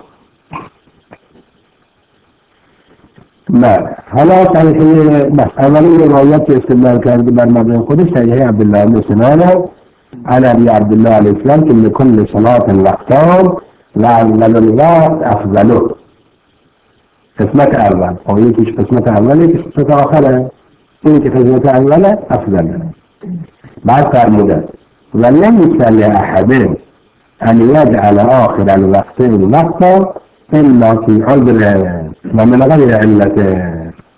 بله حالا صحیحه بس اولین روایت که استدلال کرده بر مبنای خودش صحیحه عبدالله بن سلامه عن ابي عبد الله عليه السلام که لكل صلاة وقتان و اول الوقت افضله. قسمت اول او یکیش قسمت اوله یکیش قسمت آخره. این که قسمت اوله افضله. بعد فرموده و لیس لأحد ان یجعل آخر الوقتین وقتا الا في عذر و من غیر علته.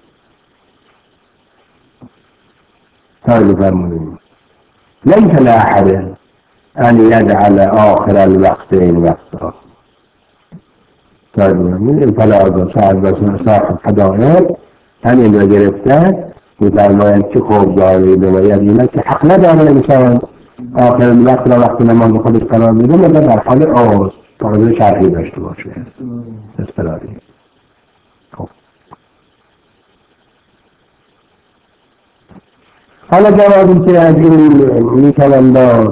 هذا فرموده ليس لأحد أن يجعل آخر الوقتين وقتا. طيب من فلا صاحب حدائق هم این رو گرفته میفرمایند که خوب داره بباید اینه که حق نداره انسان آخر الوقت را وقت نماز خودش قرار میده مگر در حال آز تقاضای شرعی داشته باشه اضطراری. خب حالا جوابی که از این میتونم داد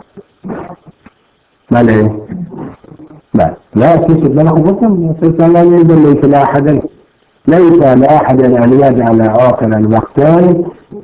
بله بله لا تسد لنا خبطم سيسألنا يقول ليس لأحد ليس لأحد أن يجعل آخر الوقتين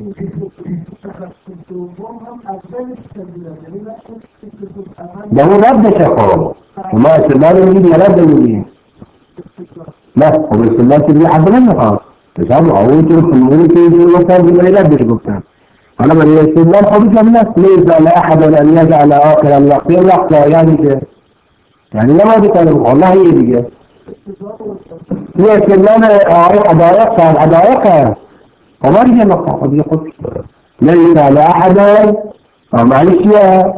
ده هو رد شخصه وما استدلال يجيب يرد يجيب لا هو استدلال تجي حد منه خلاص تسابه هو يترك المولي يجي الوقتين بما يردش الوقتين. أنا من الاستدلال حديث الناس ليس لأحد أن يجعل آخر الوقتين وقتا يعني كده يعني لما دي كان والله هي دي هي استدلال حدائق صار حدائق وما دي النقطة قد يقول ليس لأحد معلش يا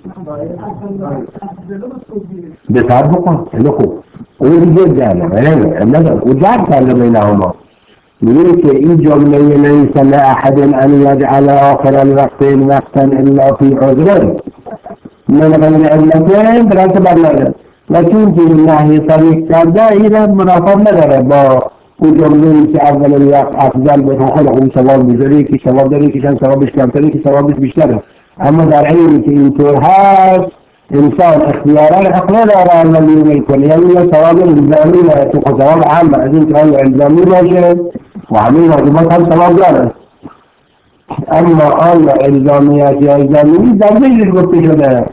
بسابقا لكم ورجال جانا وجعل كان بينهما يقول إن جملة ليس لأحد أن يجعل آخر الوقتين وقتا إلا في عذر من غير علتين براتب الله لكن في الله طريق كذا إذا منافر نداره با وجملة که اول الوقت افضل به خلقم ثواب بذاری که ثواب داری که ثوابش کمتری که ثوابش بیشتره. اما در علمی که اینطور هست انسان اختیارا حق نداره عملی میکنه یعنی یا ثواب الزامی و تو ثواب عام از این که الزامی باشه و همین واجبات هم ثواب داره اما آن الزامیت یا الزامی در ذیل گفته شده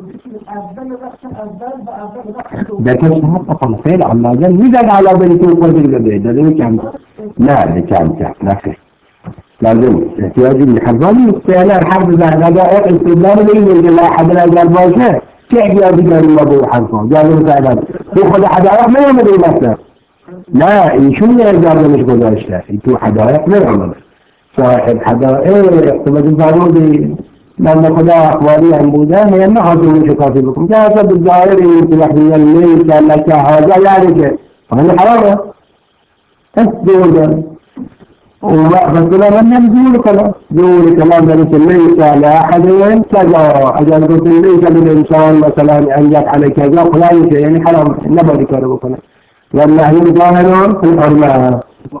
ده كيف حقق الخير على الله ميزان على ذلك يقول بالجديد ده ليه كان لا ده كان كان لا خير لازم احتياج الحرباني استعلاء الحرب ذا غداء استدلال بين الله حد الأجل باشا كيف يجب أن يمضوا حرفه قالوا مساعدات يأخذ حدائق ما يمضي نفسه لا يشون يرجع مش قداشته يتو حدائق ما يمضي صاحب حدائق تبدو ضروري لما خدا أخباري عن بوده هي أنه حاصل شكافي بكم جاءت بالظاهر تلحظي الليل كان لك هذا يعني كيف فهذا حرامه أسدور ده وبس لا من يقول كلام يقول كلام ذلك ليس على أحد كذا أجل قلت ليس للإنسان مثلا أن يفعل كذا فلان شيء يعني حرام نبغي كذا كذا والنهي ظاهر في الحرمة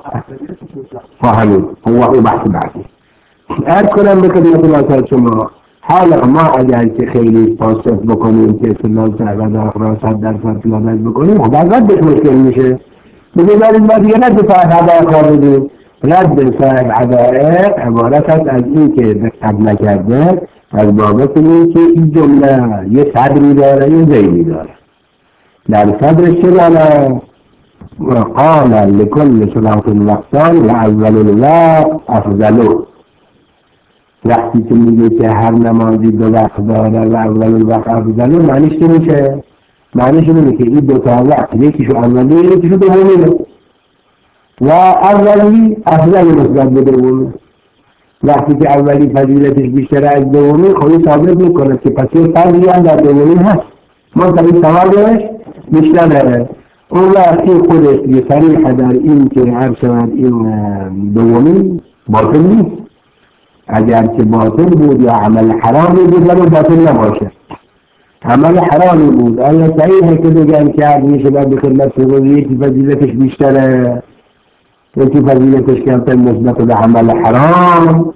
فهموا هو بحث بعدي أذكر أن كلمة الله تعالى حالا ما أجل خیلی فاسد بکنیم که سلال تعبد آخر صد درصد سلامت بکنیم خب از ردش مشکل میشه بگه در این دیگه رد صاحب حدائق واردیم رد صاحب حدائق عبارت است از این که دقت نکرده از بابت این که این جمله یه صدری داره یه ذیلی داره در صدرش چه داره قال لكل صلاة الوقتان وأول الوقت أفضله وقتی که میگه که هر نمازی دو وقت داره و اول الوقت افضله معنیش چی میشه؟ معنیش اینه که این دو تا وقت یکیشو اولی یکیشو دومیه و اولی افضل نسبت به دومی وقتی که اولی فضیلتش بیشتر از دومی خودی ثابت میکنه که پس یه فرضی هم در دومی هست منطقی ثوابش بیشتر داره اون وقتی خودش یه صریح در این که هر شود این دومی باطل نیست اگر که باطل بود یا عمل حرامی بود ولی باطل نباشه عمل حرامی بود آیا صحیحه که بگن که عرض میشه باید به خدمت سرور یکی فضیلتش بیشتره یکی فضیلتش کمتر نسبت به عمل حرام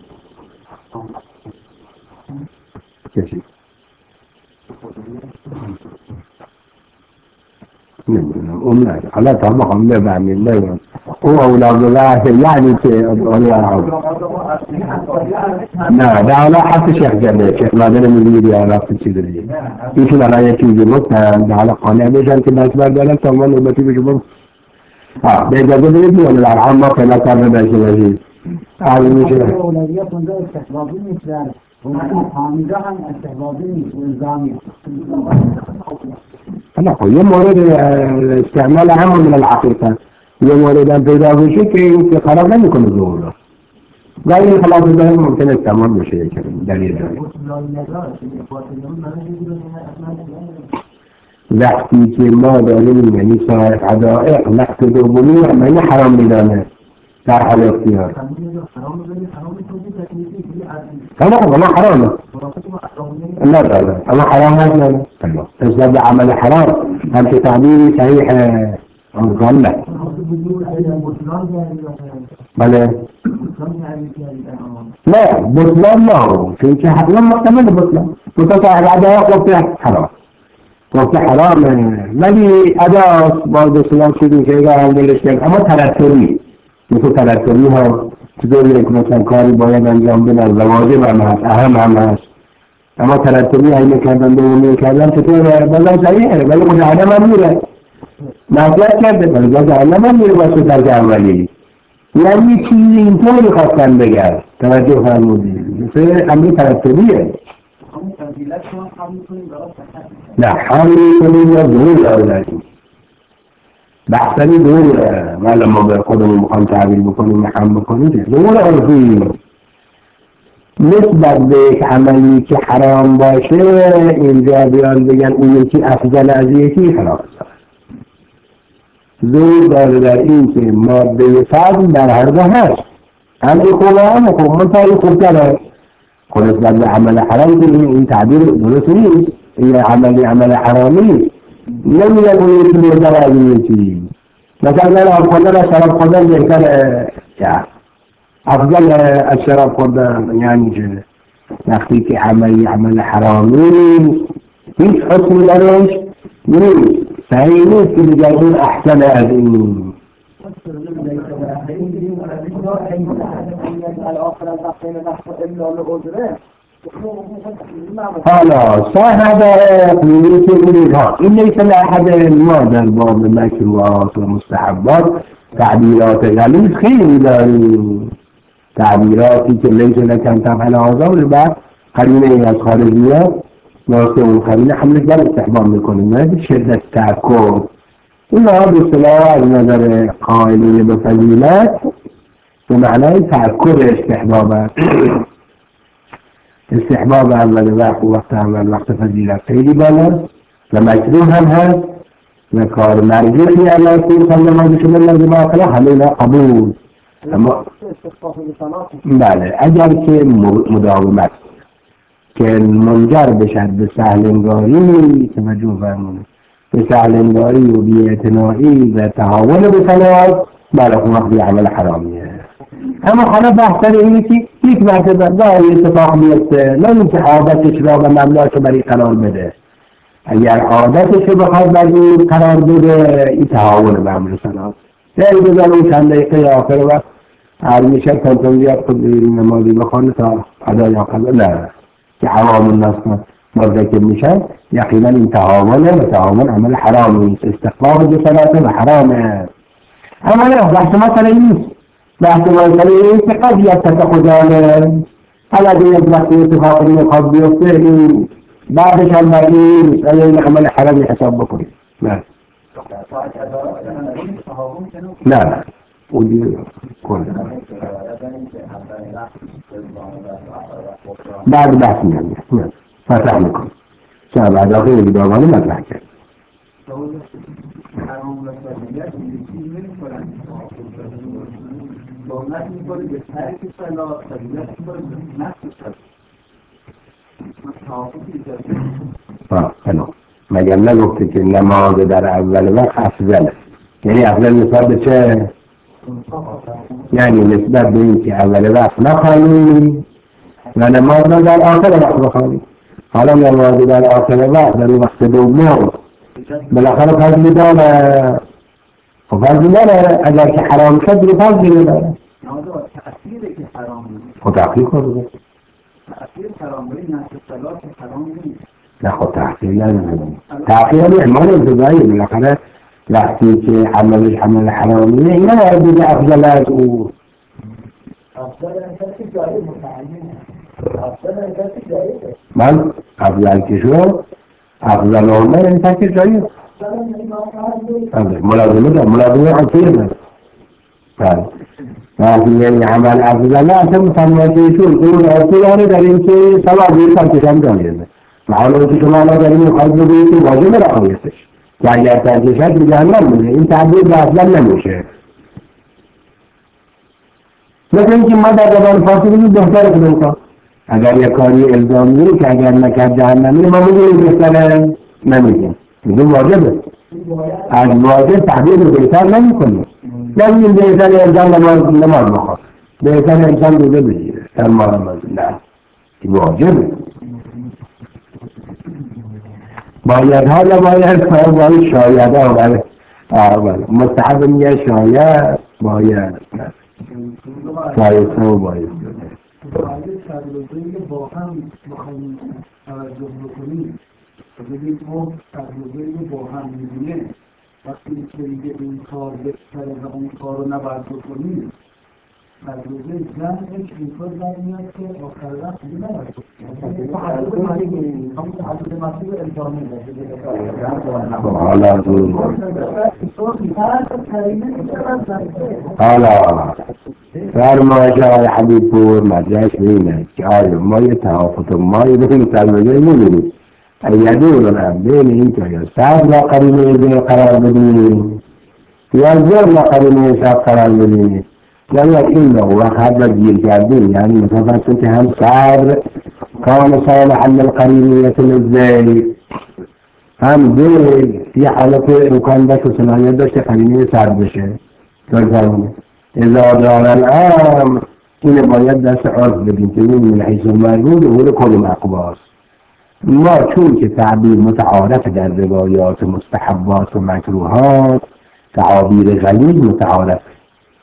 کسی نمیدونم اون نه حالا طبعا هم نفهمیم نگم او اولاد الله يعني که نه ده حالا حرف شیخ جده شیخ نادر میگویدی حالا حرف چی داری ایشون حالا یه چیزی گفتن ده حالا قانع بشن که دست بردارن تا ما نوبتی بشه بم ها به اجازه بدید میونه در هم ما فعلا کار نداشته باشید عرض میشه اولویت اونجا استحبابی نیست در حامیده هم استحبابی نیست الزامی أنا أقول يوم ورد استعمال عام من العقيقة يوم ورد أن تدعو شيء كي قرار لم يكن ظهوره غير خلاص ده ممكن استعمال بشيء دليل وقتی که ما داریم یعنی صاحب حدائق وقت دومی معنی حرام میدانه در حال اختیار طبعا ما حرامه لا لا لا أنا حرام هذا لا إذا عمل حرام هل في تعبير صحيح غلط بلى لا بطلان لا في شيء حرام محتمل بطلان وتصاحب عداء وقت حرام وقت حرام ولی أداة برضه سلام شدين شيء قال عند الإشكال أما ترتبي مثل ترتبي ها تقول لك مثلا کاری باید انجام بدن واجب هم هست اهم هم هست اما ترتبی اینه کردن دومی کردن چطوره بازم صحیحه ولی خود آدم هم میره معصیت کرده ولی باز آدم هم میره واسه درک اولی یعنی چیزی اینطوری خواستن بگرد توجه فرمودید مثل امر ترتبیه نه حالی کنید یا ظهور اولادی بحثنی دوره ما لما به خودمون مخوام تعبیر بکنیم محم بکنید ظهور عرفی نسبت به یک عملی که حرام باشه اینجا بیان بگن اون یکی افضل از یکی خلاص زور داره در این که ماده فضل در هر دو هست هم این خوبه هم خوب من تا این خوب داره خود نسبت به عمل حرام که این تعبیر درست نیست این عملی عمل حرامی نمیگن اون یکی بهتر از این یکی مثلا لو خوردن شراب خوردن بهتر افضل از شراب خوردن یعنی وقتی که عملی عمل حرامی هیچ حکمی درش نیست صحیح نیست که بگن اون احسن از این الآخر الوقت بین وقت الا لعذره حالا صاحب قولی که بودها این لیس لأحد ما در باب مکروهات و مستحبات تعبیرات غلیظ خیلی داریم، تعبیراتی که لیس لکن تفعل آزاد بعد قرینه ای از خارج میاد واسه اون قرینه حملش بر استحباب میکنیم نه شدت تأکد. این ها به اصطلاح از نظر قائلین به فضیلت به معنای تأکد استحباب استحباب اول وقت و وقت اول وقت فضیلت خیلی بالا و مکروه هم هست و کار مرجوحی علی رسول صلی الله علیه و سلم لازم آخره همه قبول. اما بله اگر که مداومت که منجر بشد به سهلنگاری توجه فرمونید به سهلنگاری و بی‌اعتنایی و تهاون به صلات بله اون وقتی عمل حرامیه. اما حالا بحث اینه که یک مرتبه داری اتفاق میفته نه اینکه عادتش را و مبناش رو برای قرار بده. اگر عادتش رو بخواد برای قرار بده این تهاون به امر صلات یعنی بزن اون چند دقیقه آخر وقت هر میشه کنترلیات خود نمازی بخوانه تا ادای آقل نه که عوام الناس مرتکب میشن یقینا این تهاونه و تهاون عمل حرامی استقبال به صلات و حرامه. اما نه بحث مثلا این نیست، بحث مثلا این که قضیت تتخذانه حالا دیگه وقتی اتفاقی میخواد بیفته این بعدش هم برای نیست اگر این عمل حرامی حساب بکنید نه نه اونی کن بعد بحث میگم فتح میکن چه بعد آخه یکی داغانه مطرح کرد حرام و فضیلت یکی نمی‌کنن دولت می‌کنه به ترک صلاة فضیلت می‌کنه به نفس صلاة حلو مگر نگفته که نماز در اول وقت افضل یعنی افضل نسبت به چه؟ یعنی نسبت به این که اول وقت نخوانیم و نماز در آخر وقت بخوانیم. حالا نماز در آخر وقت در وقت دوم بالاخره فضل داره و فضل داره اگر که حرام شد رو فضل داره تأثیره که حرام نیست خود تحقیق کنه تأثیر حرام بایی نفس صلاة حرام نیست نه خود تحقیق نداره تحقیق هم اعمال انتظایی بالاخره وقتی که عملش عمل حرامیه اینا باید دیگه افضل از او افضل انکسی جایی متعینه افضل انکسی جاییه من افضل که شد افضل عمر انکسی جایی ملازمه ده ملازمه حسیر ده وقتی یعنی عمل افضل نه اصلا مصنعاتیشون اون حسیر داره در این که سواب بیرسان کشم جاییزه معلومه که شما ما در این خواهد بگوید که واجب رعایتش که اگر ترکشت به جهنم میده این تعبیر به افضل نمیشه. مثل اینکه ما در زبان فارسی بگید بهتره کنیم کن اگر یک کاری الزامیه که اگر نکرد جهنمی ما میگیم بهتره نمیگیم میگیم واجبه از واجب تعبیر رو بهتر نمی کنیم نمیگیم بهتر انسان نماز نماز بخواد بهتر انسان روزه بگیره در ما نماز نه واجبه باید حالا باید باید شاید آقا مستحب میگه شاید باید شایسته و باید باید تجربه‌ای که با هم بخواهیم توجه بکنیم و بگیم اون تجربه‌ای که با هم می‌بینه وقتی که میگه این کار بهتره و اون کار رو نباید بکنیم تجربه جمعش این کار باید میاد که آخر وقت دیگه نباید بکنیم همون تجربه مسئول الزامی حالا حالا فرمایش آقای حبیب پور مدرش بینه که آیا ما یه توافت مایی بکنیم تلمجه میبینیم ایدون رو بین این که یا صد لا قرینه بین قرار بدیم یا زر لا قرینه صد قرار بدیم یا یا این رو وقت را گیر کردیم یعنی مثلا فرسون که هم صدر کان صالحا للقرینیة للزیر هم زیر یه حالت امکان داشت و صلاحیت داشت قرینه صدر بشه فرمونه اذا دار الامر این باید دست عرض بدیم که این من حیث المرمود و هول کل معقوباست. ما چون که تعبیر متعارف در روایات مستحبات و مکروهات تعابیر غلیظ متعارف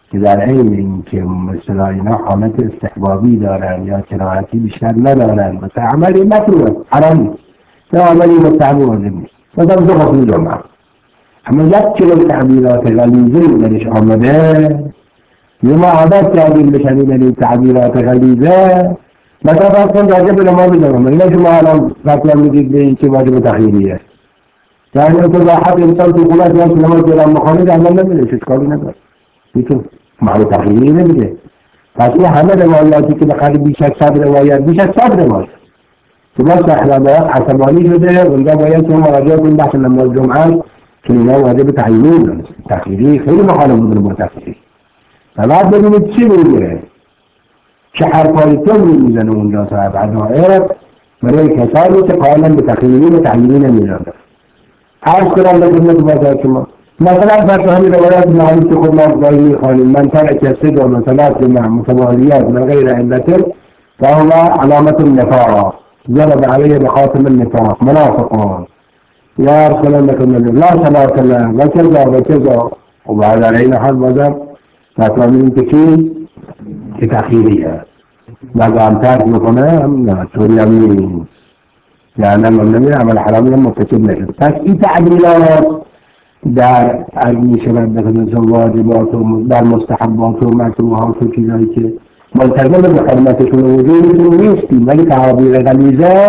که در عین اینکه مثلا اینا حالت استحبابی دارن یا کراهتی بیشتر ندارن، مثلا عملی مکروه حرام نیست، یا عملی مستحب واجب نیست، مثلا دو غسل جمعه. اما یک کلو تعبیرات غلیظه درش آمده، یه ما عادت کردیم بشنیم این تعبیرات غلیظه. مثلا فرض کن راجع به نماز جمعه، اینا شما الان فتوا میدید به اینکه واجب تخیریه، یعنی تو راحت انسان تو خونه از نماز جمعه مخالف عمل نمیده، چه کاری نداره، میتونه معلوم تخیری نمیده. پس این همه روایاتی که بخیر بیش از صد روایت، بیش از صد روایت که باز اخلاقات عصبانی شده، اونجا باید که مراجعه کنیم بحث نماز جمعه که اینا واجب تعیینی دارست. تخیری خیلی مخالف بودن با تخیری. و بعد ببینید چی میگه، چه حرفای تندی میزنه اونجا صاحب عدائر برای کسانی که قائلا به تخیری و تعیینی نمیدن. عرض کنم به خدمت بازار شما، مثلا فرض همین روایات معروف که خود ما گاهی میخوانیم، من ترک سد و مثلات جمع متوالیات من غیر علة فهو علامة النفاق، ضرب عليه بخاتم النفاق منافقون، يا رسول الله لا صلاة له وكذا وكذا. وبعد علينا حال بازار فتوامين تكي كتأخيرية بعد عم تعرف نقنا لا تقول يمين يعني لما النبي عمل حرام لما كتب لك بس في تعديلات در عرضی شود به واجبات و در مستحبات و مکروهات و چیزایی که ملتزم به حرمتشون و وجودشون نیستیم، ولی تعابیر غلیظه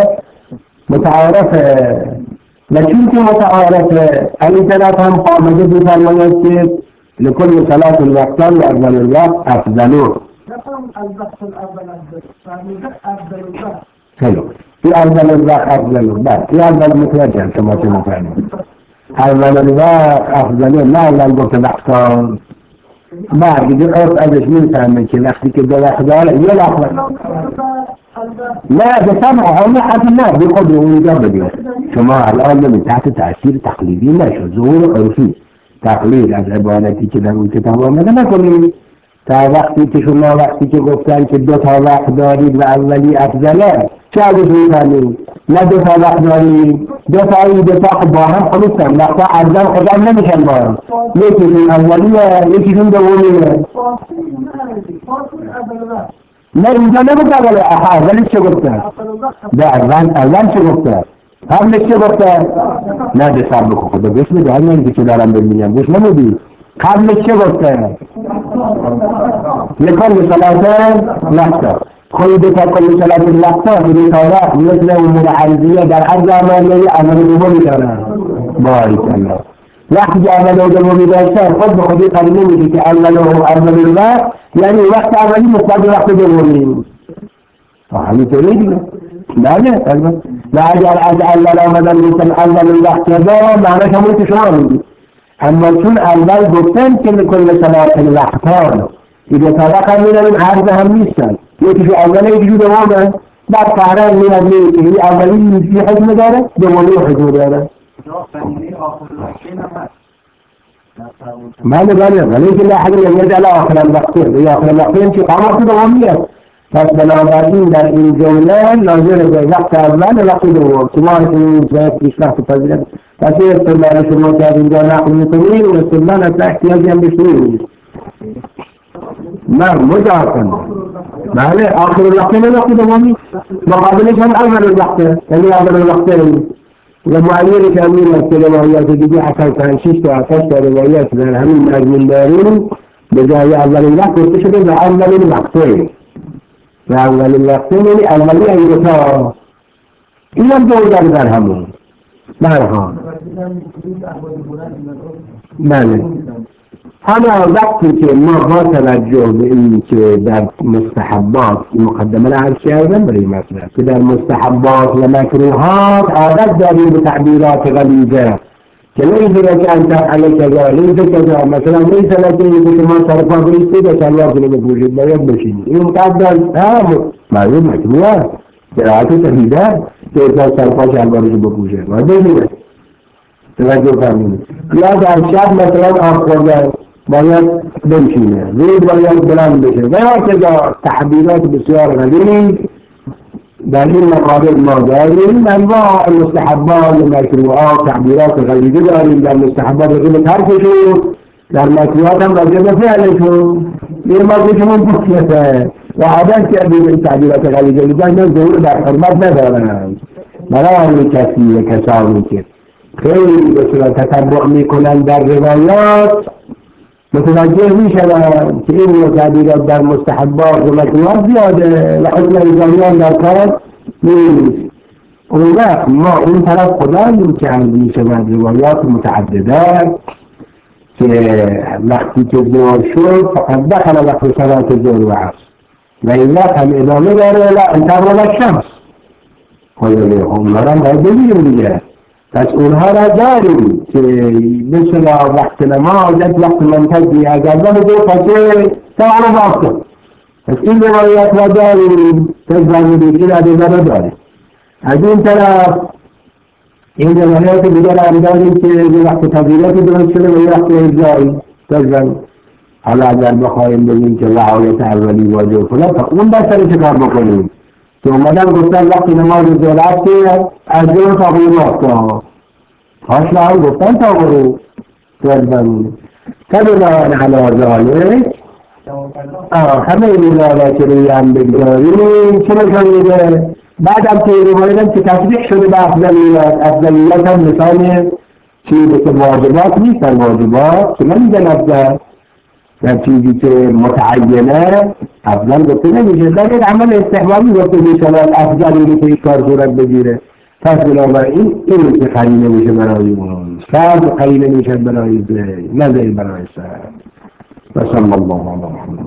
متعارفه. و چون که متعارفه این طرف هم آمده بفرماید که لكل صلاة الوقتان و اول الوقت افضلو. نفهم الوقت الاول افضل الوقت. حلو. في اول الوقت افضلو. بس في اول متوجه كما تفهمون. اول الوقت افضلو، نه اول گفت وقتان. بعد دیگه عرف ازش میفهمه که وقتی که دو وقت داره یه وقت نه به سمع همه حتی نه بخود اونجا بگیر. شما الان نمی تحت تأثیر تقلیدی نشد، ظهور عرفی تقلید از عبادتی که در اون کتاب آمده نکنید تا وقتی که شما وقتی که گفتن که دو تا وقت دارید و اولی افضله چه ازش میفهمید؟ نه دو تا وقت دارید، دو تا این دو تا با هم خلوصن، وقتا افضل خودم نمیشن با هم، یکیشون اولیه یکیشون دومیه. نه اینجا نگفت اوله، آها اولی چه گفته؟ ده اول اول چه گفته؟ قبلش چه گفته؟ نه ده سر بکن خدا گوش بده، همین اینکه که دارم ببینیم گوش نمودی. قبلش چه گفته؟ لکل صلاة لحظه خود تا کل صلاة لحظه به طاقت مثل امور عرضیه در عرض عملی عمل دومی دارن. باریکالله. وقتی که عمل دومی داشتن خود به خودی قریبه میشه که اول و اول الوقت یعنی وقت اولی مصدق وقت دومی. همینطوری دیگه. بله البته. و اگر از اول آمدن گفتن اول الوقت دا معنیش همون که شما میگید. اما چون اول گفتن که لکل صلاة الوقتان دیگه تا وقت هم میداریم عرض هم نیستن، یکیشو اوله یکیشو دومه، بعد قرار میاد میگه که اولی یه حکم داره دومی حکم داره. بله بله ولی که لحظه یجعل آخر الوقتین یا آخر الوقتین که قامت دومیه. پس بنابراین در این جمله ناظر به وقت اول وقت دوم شما این ذات بیش وقت پذیرد. پس این استدلال شما که از اینجا نقل میکنید و استدلال اصلا احتیاجی هم بهش نیست. نه مجاهدن. بله آخر الوقتین وقت دومی مقابلش هم اول الوقته، یعنی اول الوقتین. و معیری که همین از که روایات دیگه حتی پنج تا هفتش تا روایات در همین مضمون داریم به جای اولین وقت گفته شده و اولین وقتین و اولین وقتین یعنی اولی این دوتا این هم دور داره در همون برها. بله حالا وقتی که ما با توجه به این که در مستحبات مقدمه را عرض کردم برای مطلب که در مستحبات و مکروهات عادت داریم به تعبیرات غلیظه که لیس لک ان تفعل کذا لیس کذا، مثلا لیس لک اینکه شما سرپا بریستید و شلوار کنید بپوشید باید بشینید، این مقدم هم معلوم مکروه قرائت تهیده که اصلا سرپا شلوارش بپوشه باید بشینید توجه فرمونید. یا در شب مثلا آب خوردن باید بنشینه، زود باید بلند بشه و یا که تحبیلات بسیار غلیظ در این مقابل ما داریم. انواع مستحبات و مکروهات تعبیرات غلیظه داریم در مستحبات رقم ترکشون در مطلوبات هم راجع به فعلشون یه مقصودشون بکنه و عادت کردیم این تعبیرات غلیظه میگن من ضرور در حرمت ندارم برای کسی و کسانی که خیلی به صورت تتبع میکنن در روایات متوجه میشوند که این تعبیرات در مستحبات و مطلوبات زیاده و حکم الزامیان در کار نیست. اون وقت ما اون طرف خداییم که عرض میشود روایات متعدده که وقتی که ظهر شد فقط دخل وقت صلاة ظهر و عصر و این وقت هم ادامه داره و تغرب الشمس خیلی اونها را باید بگیریم دیگه. پس اونها را داریم که مثل وقت نماز وقت منتظی از اول دو پسه تغرب آفتاب. پس این روایت را داریم تزبانی بگیر عدده را داریم. از این طرف این روایات دیگر هم داریم که یه وقت تغییراتی درست شده و یه وقت اجزایی تزبانی. حالا اگر بخواهیم بگیم که رعایت اولی واجب کنه تا اون بسر چه کار بکنیم که اومدن گفتن وقتی نماز ظهر عصر از ظهر تا غروب آفتاب هاشلا هم گفتن تا غروب تزبانی فبناء علی ذلک همه این روایات که روی هم بگذاریم چه نشان میده؟ بعدم که روایت که تصدیق شده به افضلیت افضلیت هم مثال چیزی که واجبات نیستن واجبات که نمیدن افضل در چیزی که متعینه افضل گفته نمیشه در این عمل استحبابی گفته میشود افضل اینی که این کار صورت بگیره. پس بنابراین این که قرینه میشه برای اون فرض قرینه میشه برای زی نه زی برای سر. و صلی الله علیه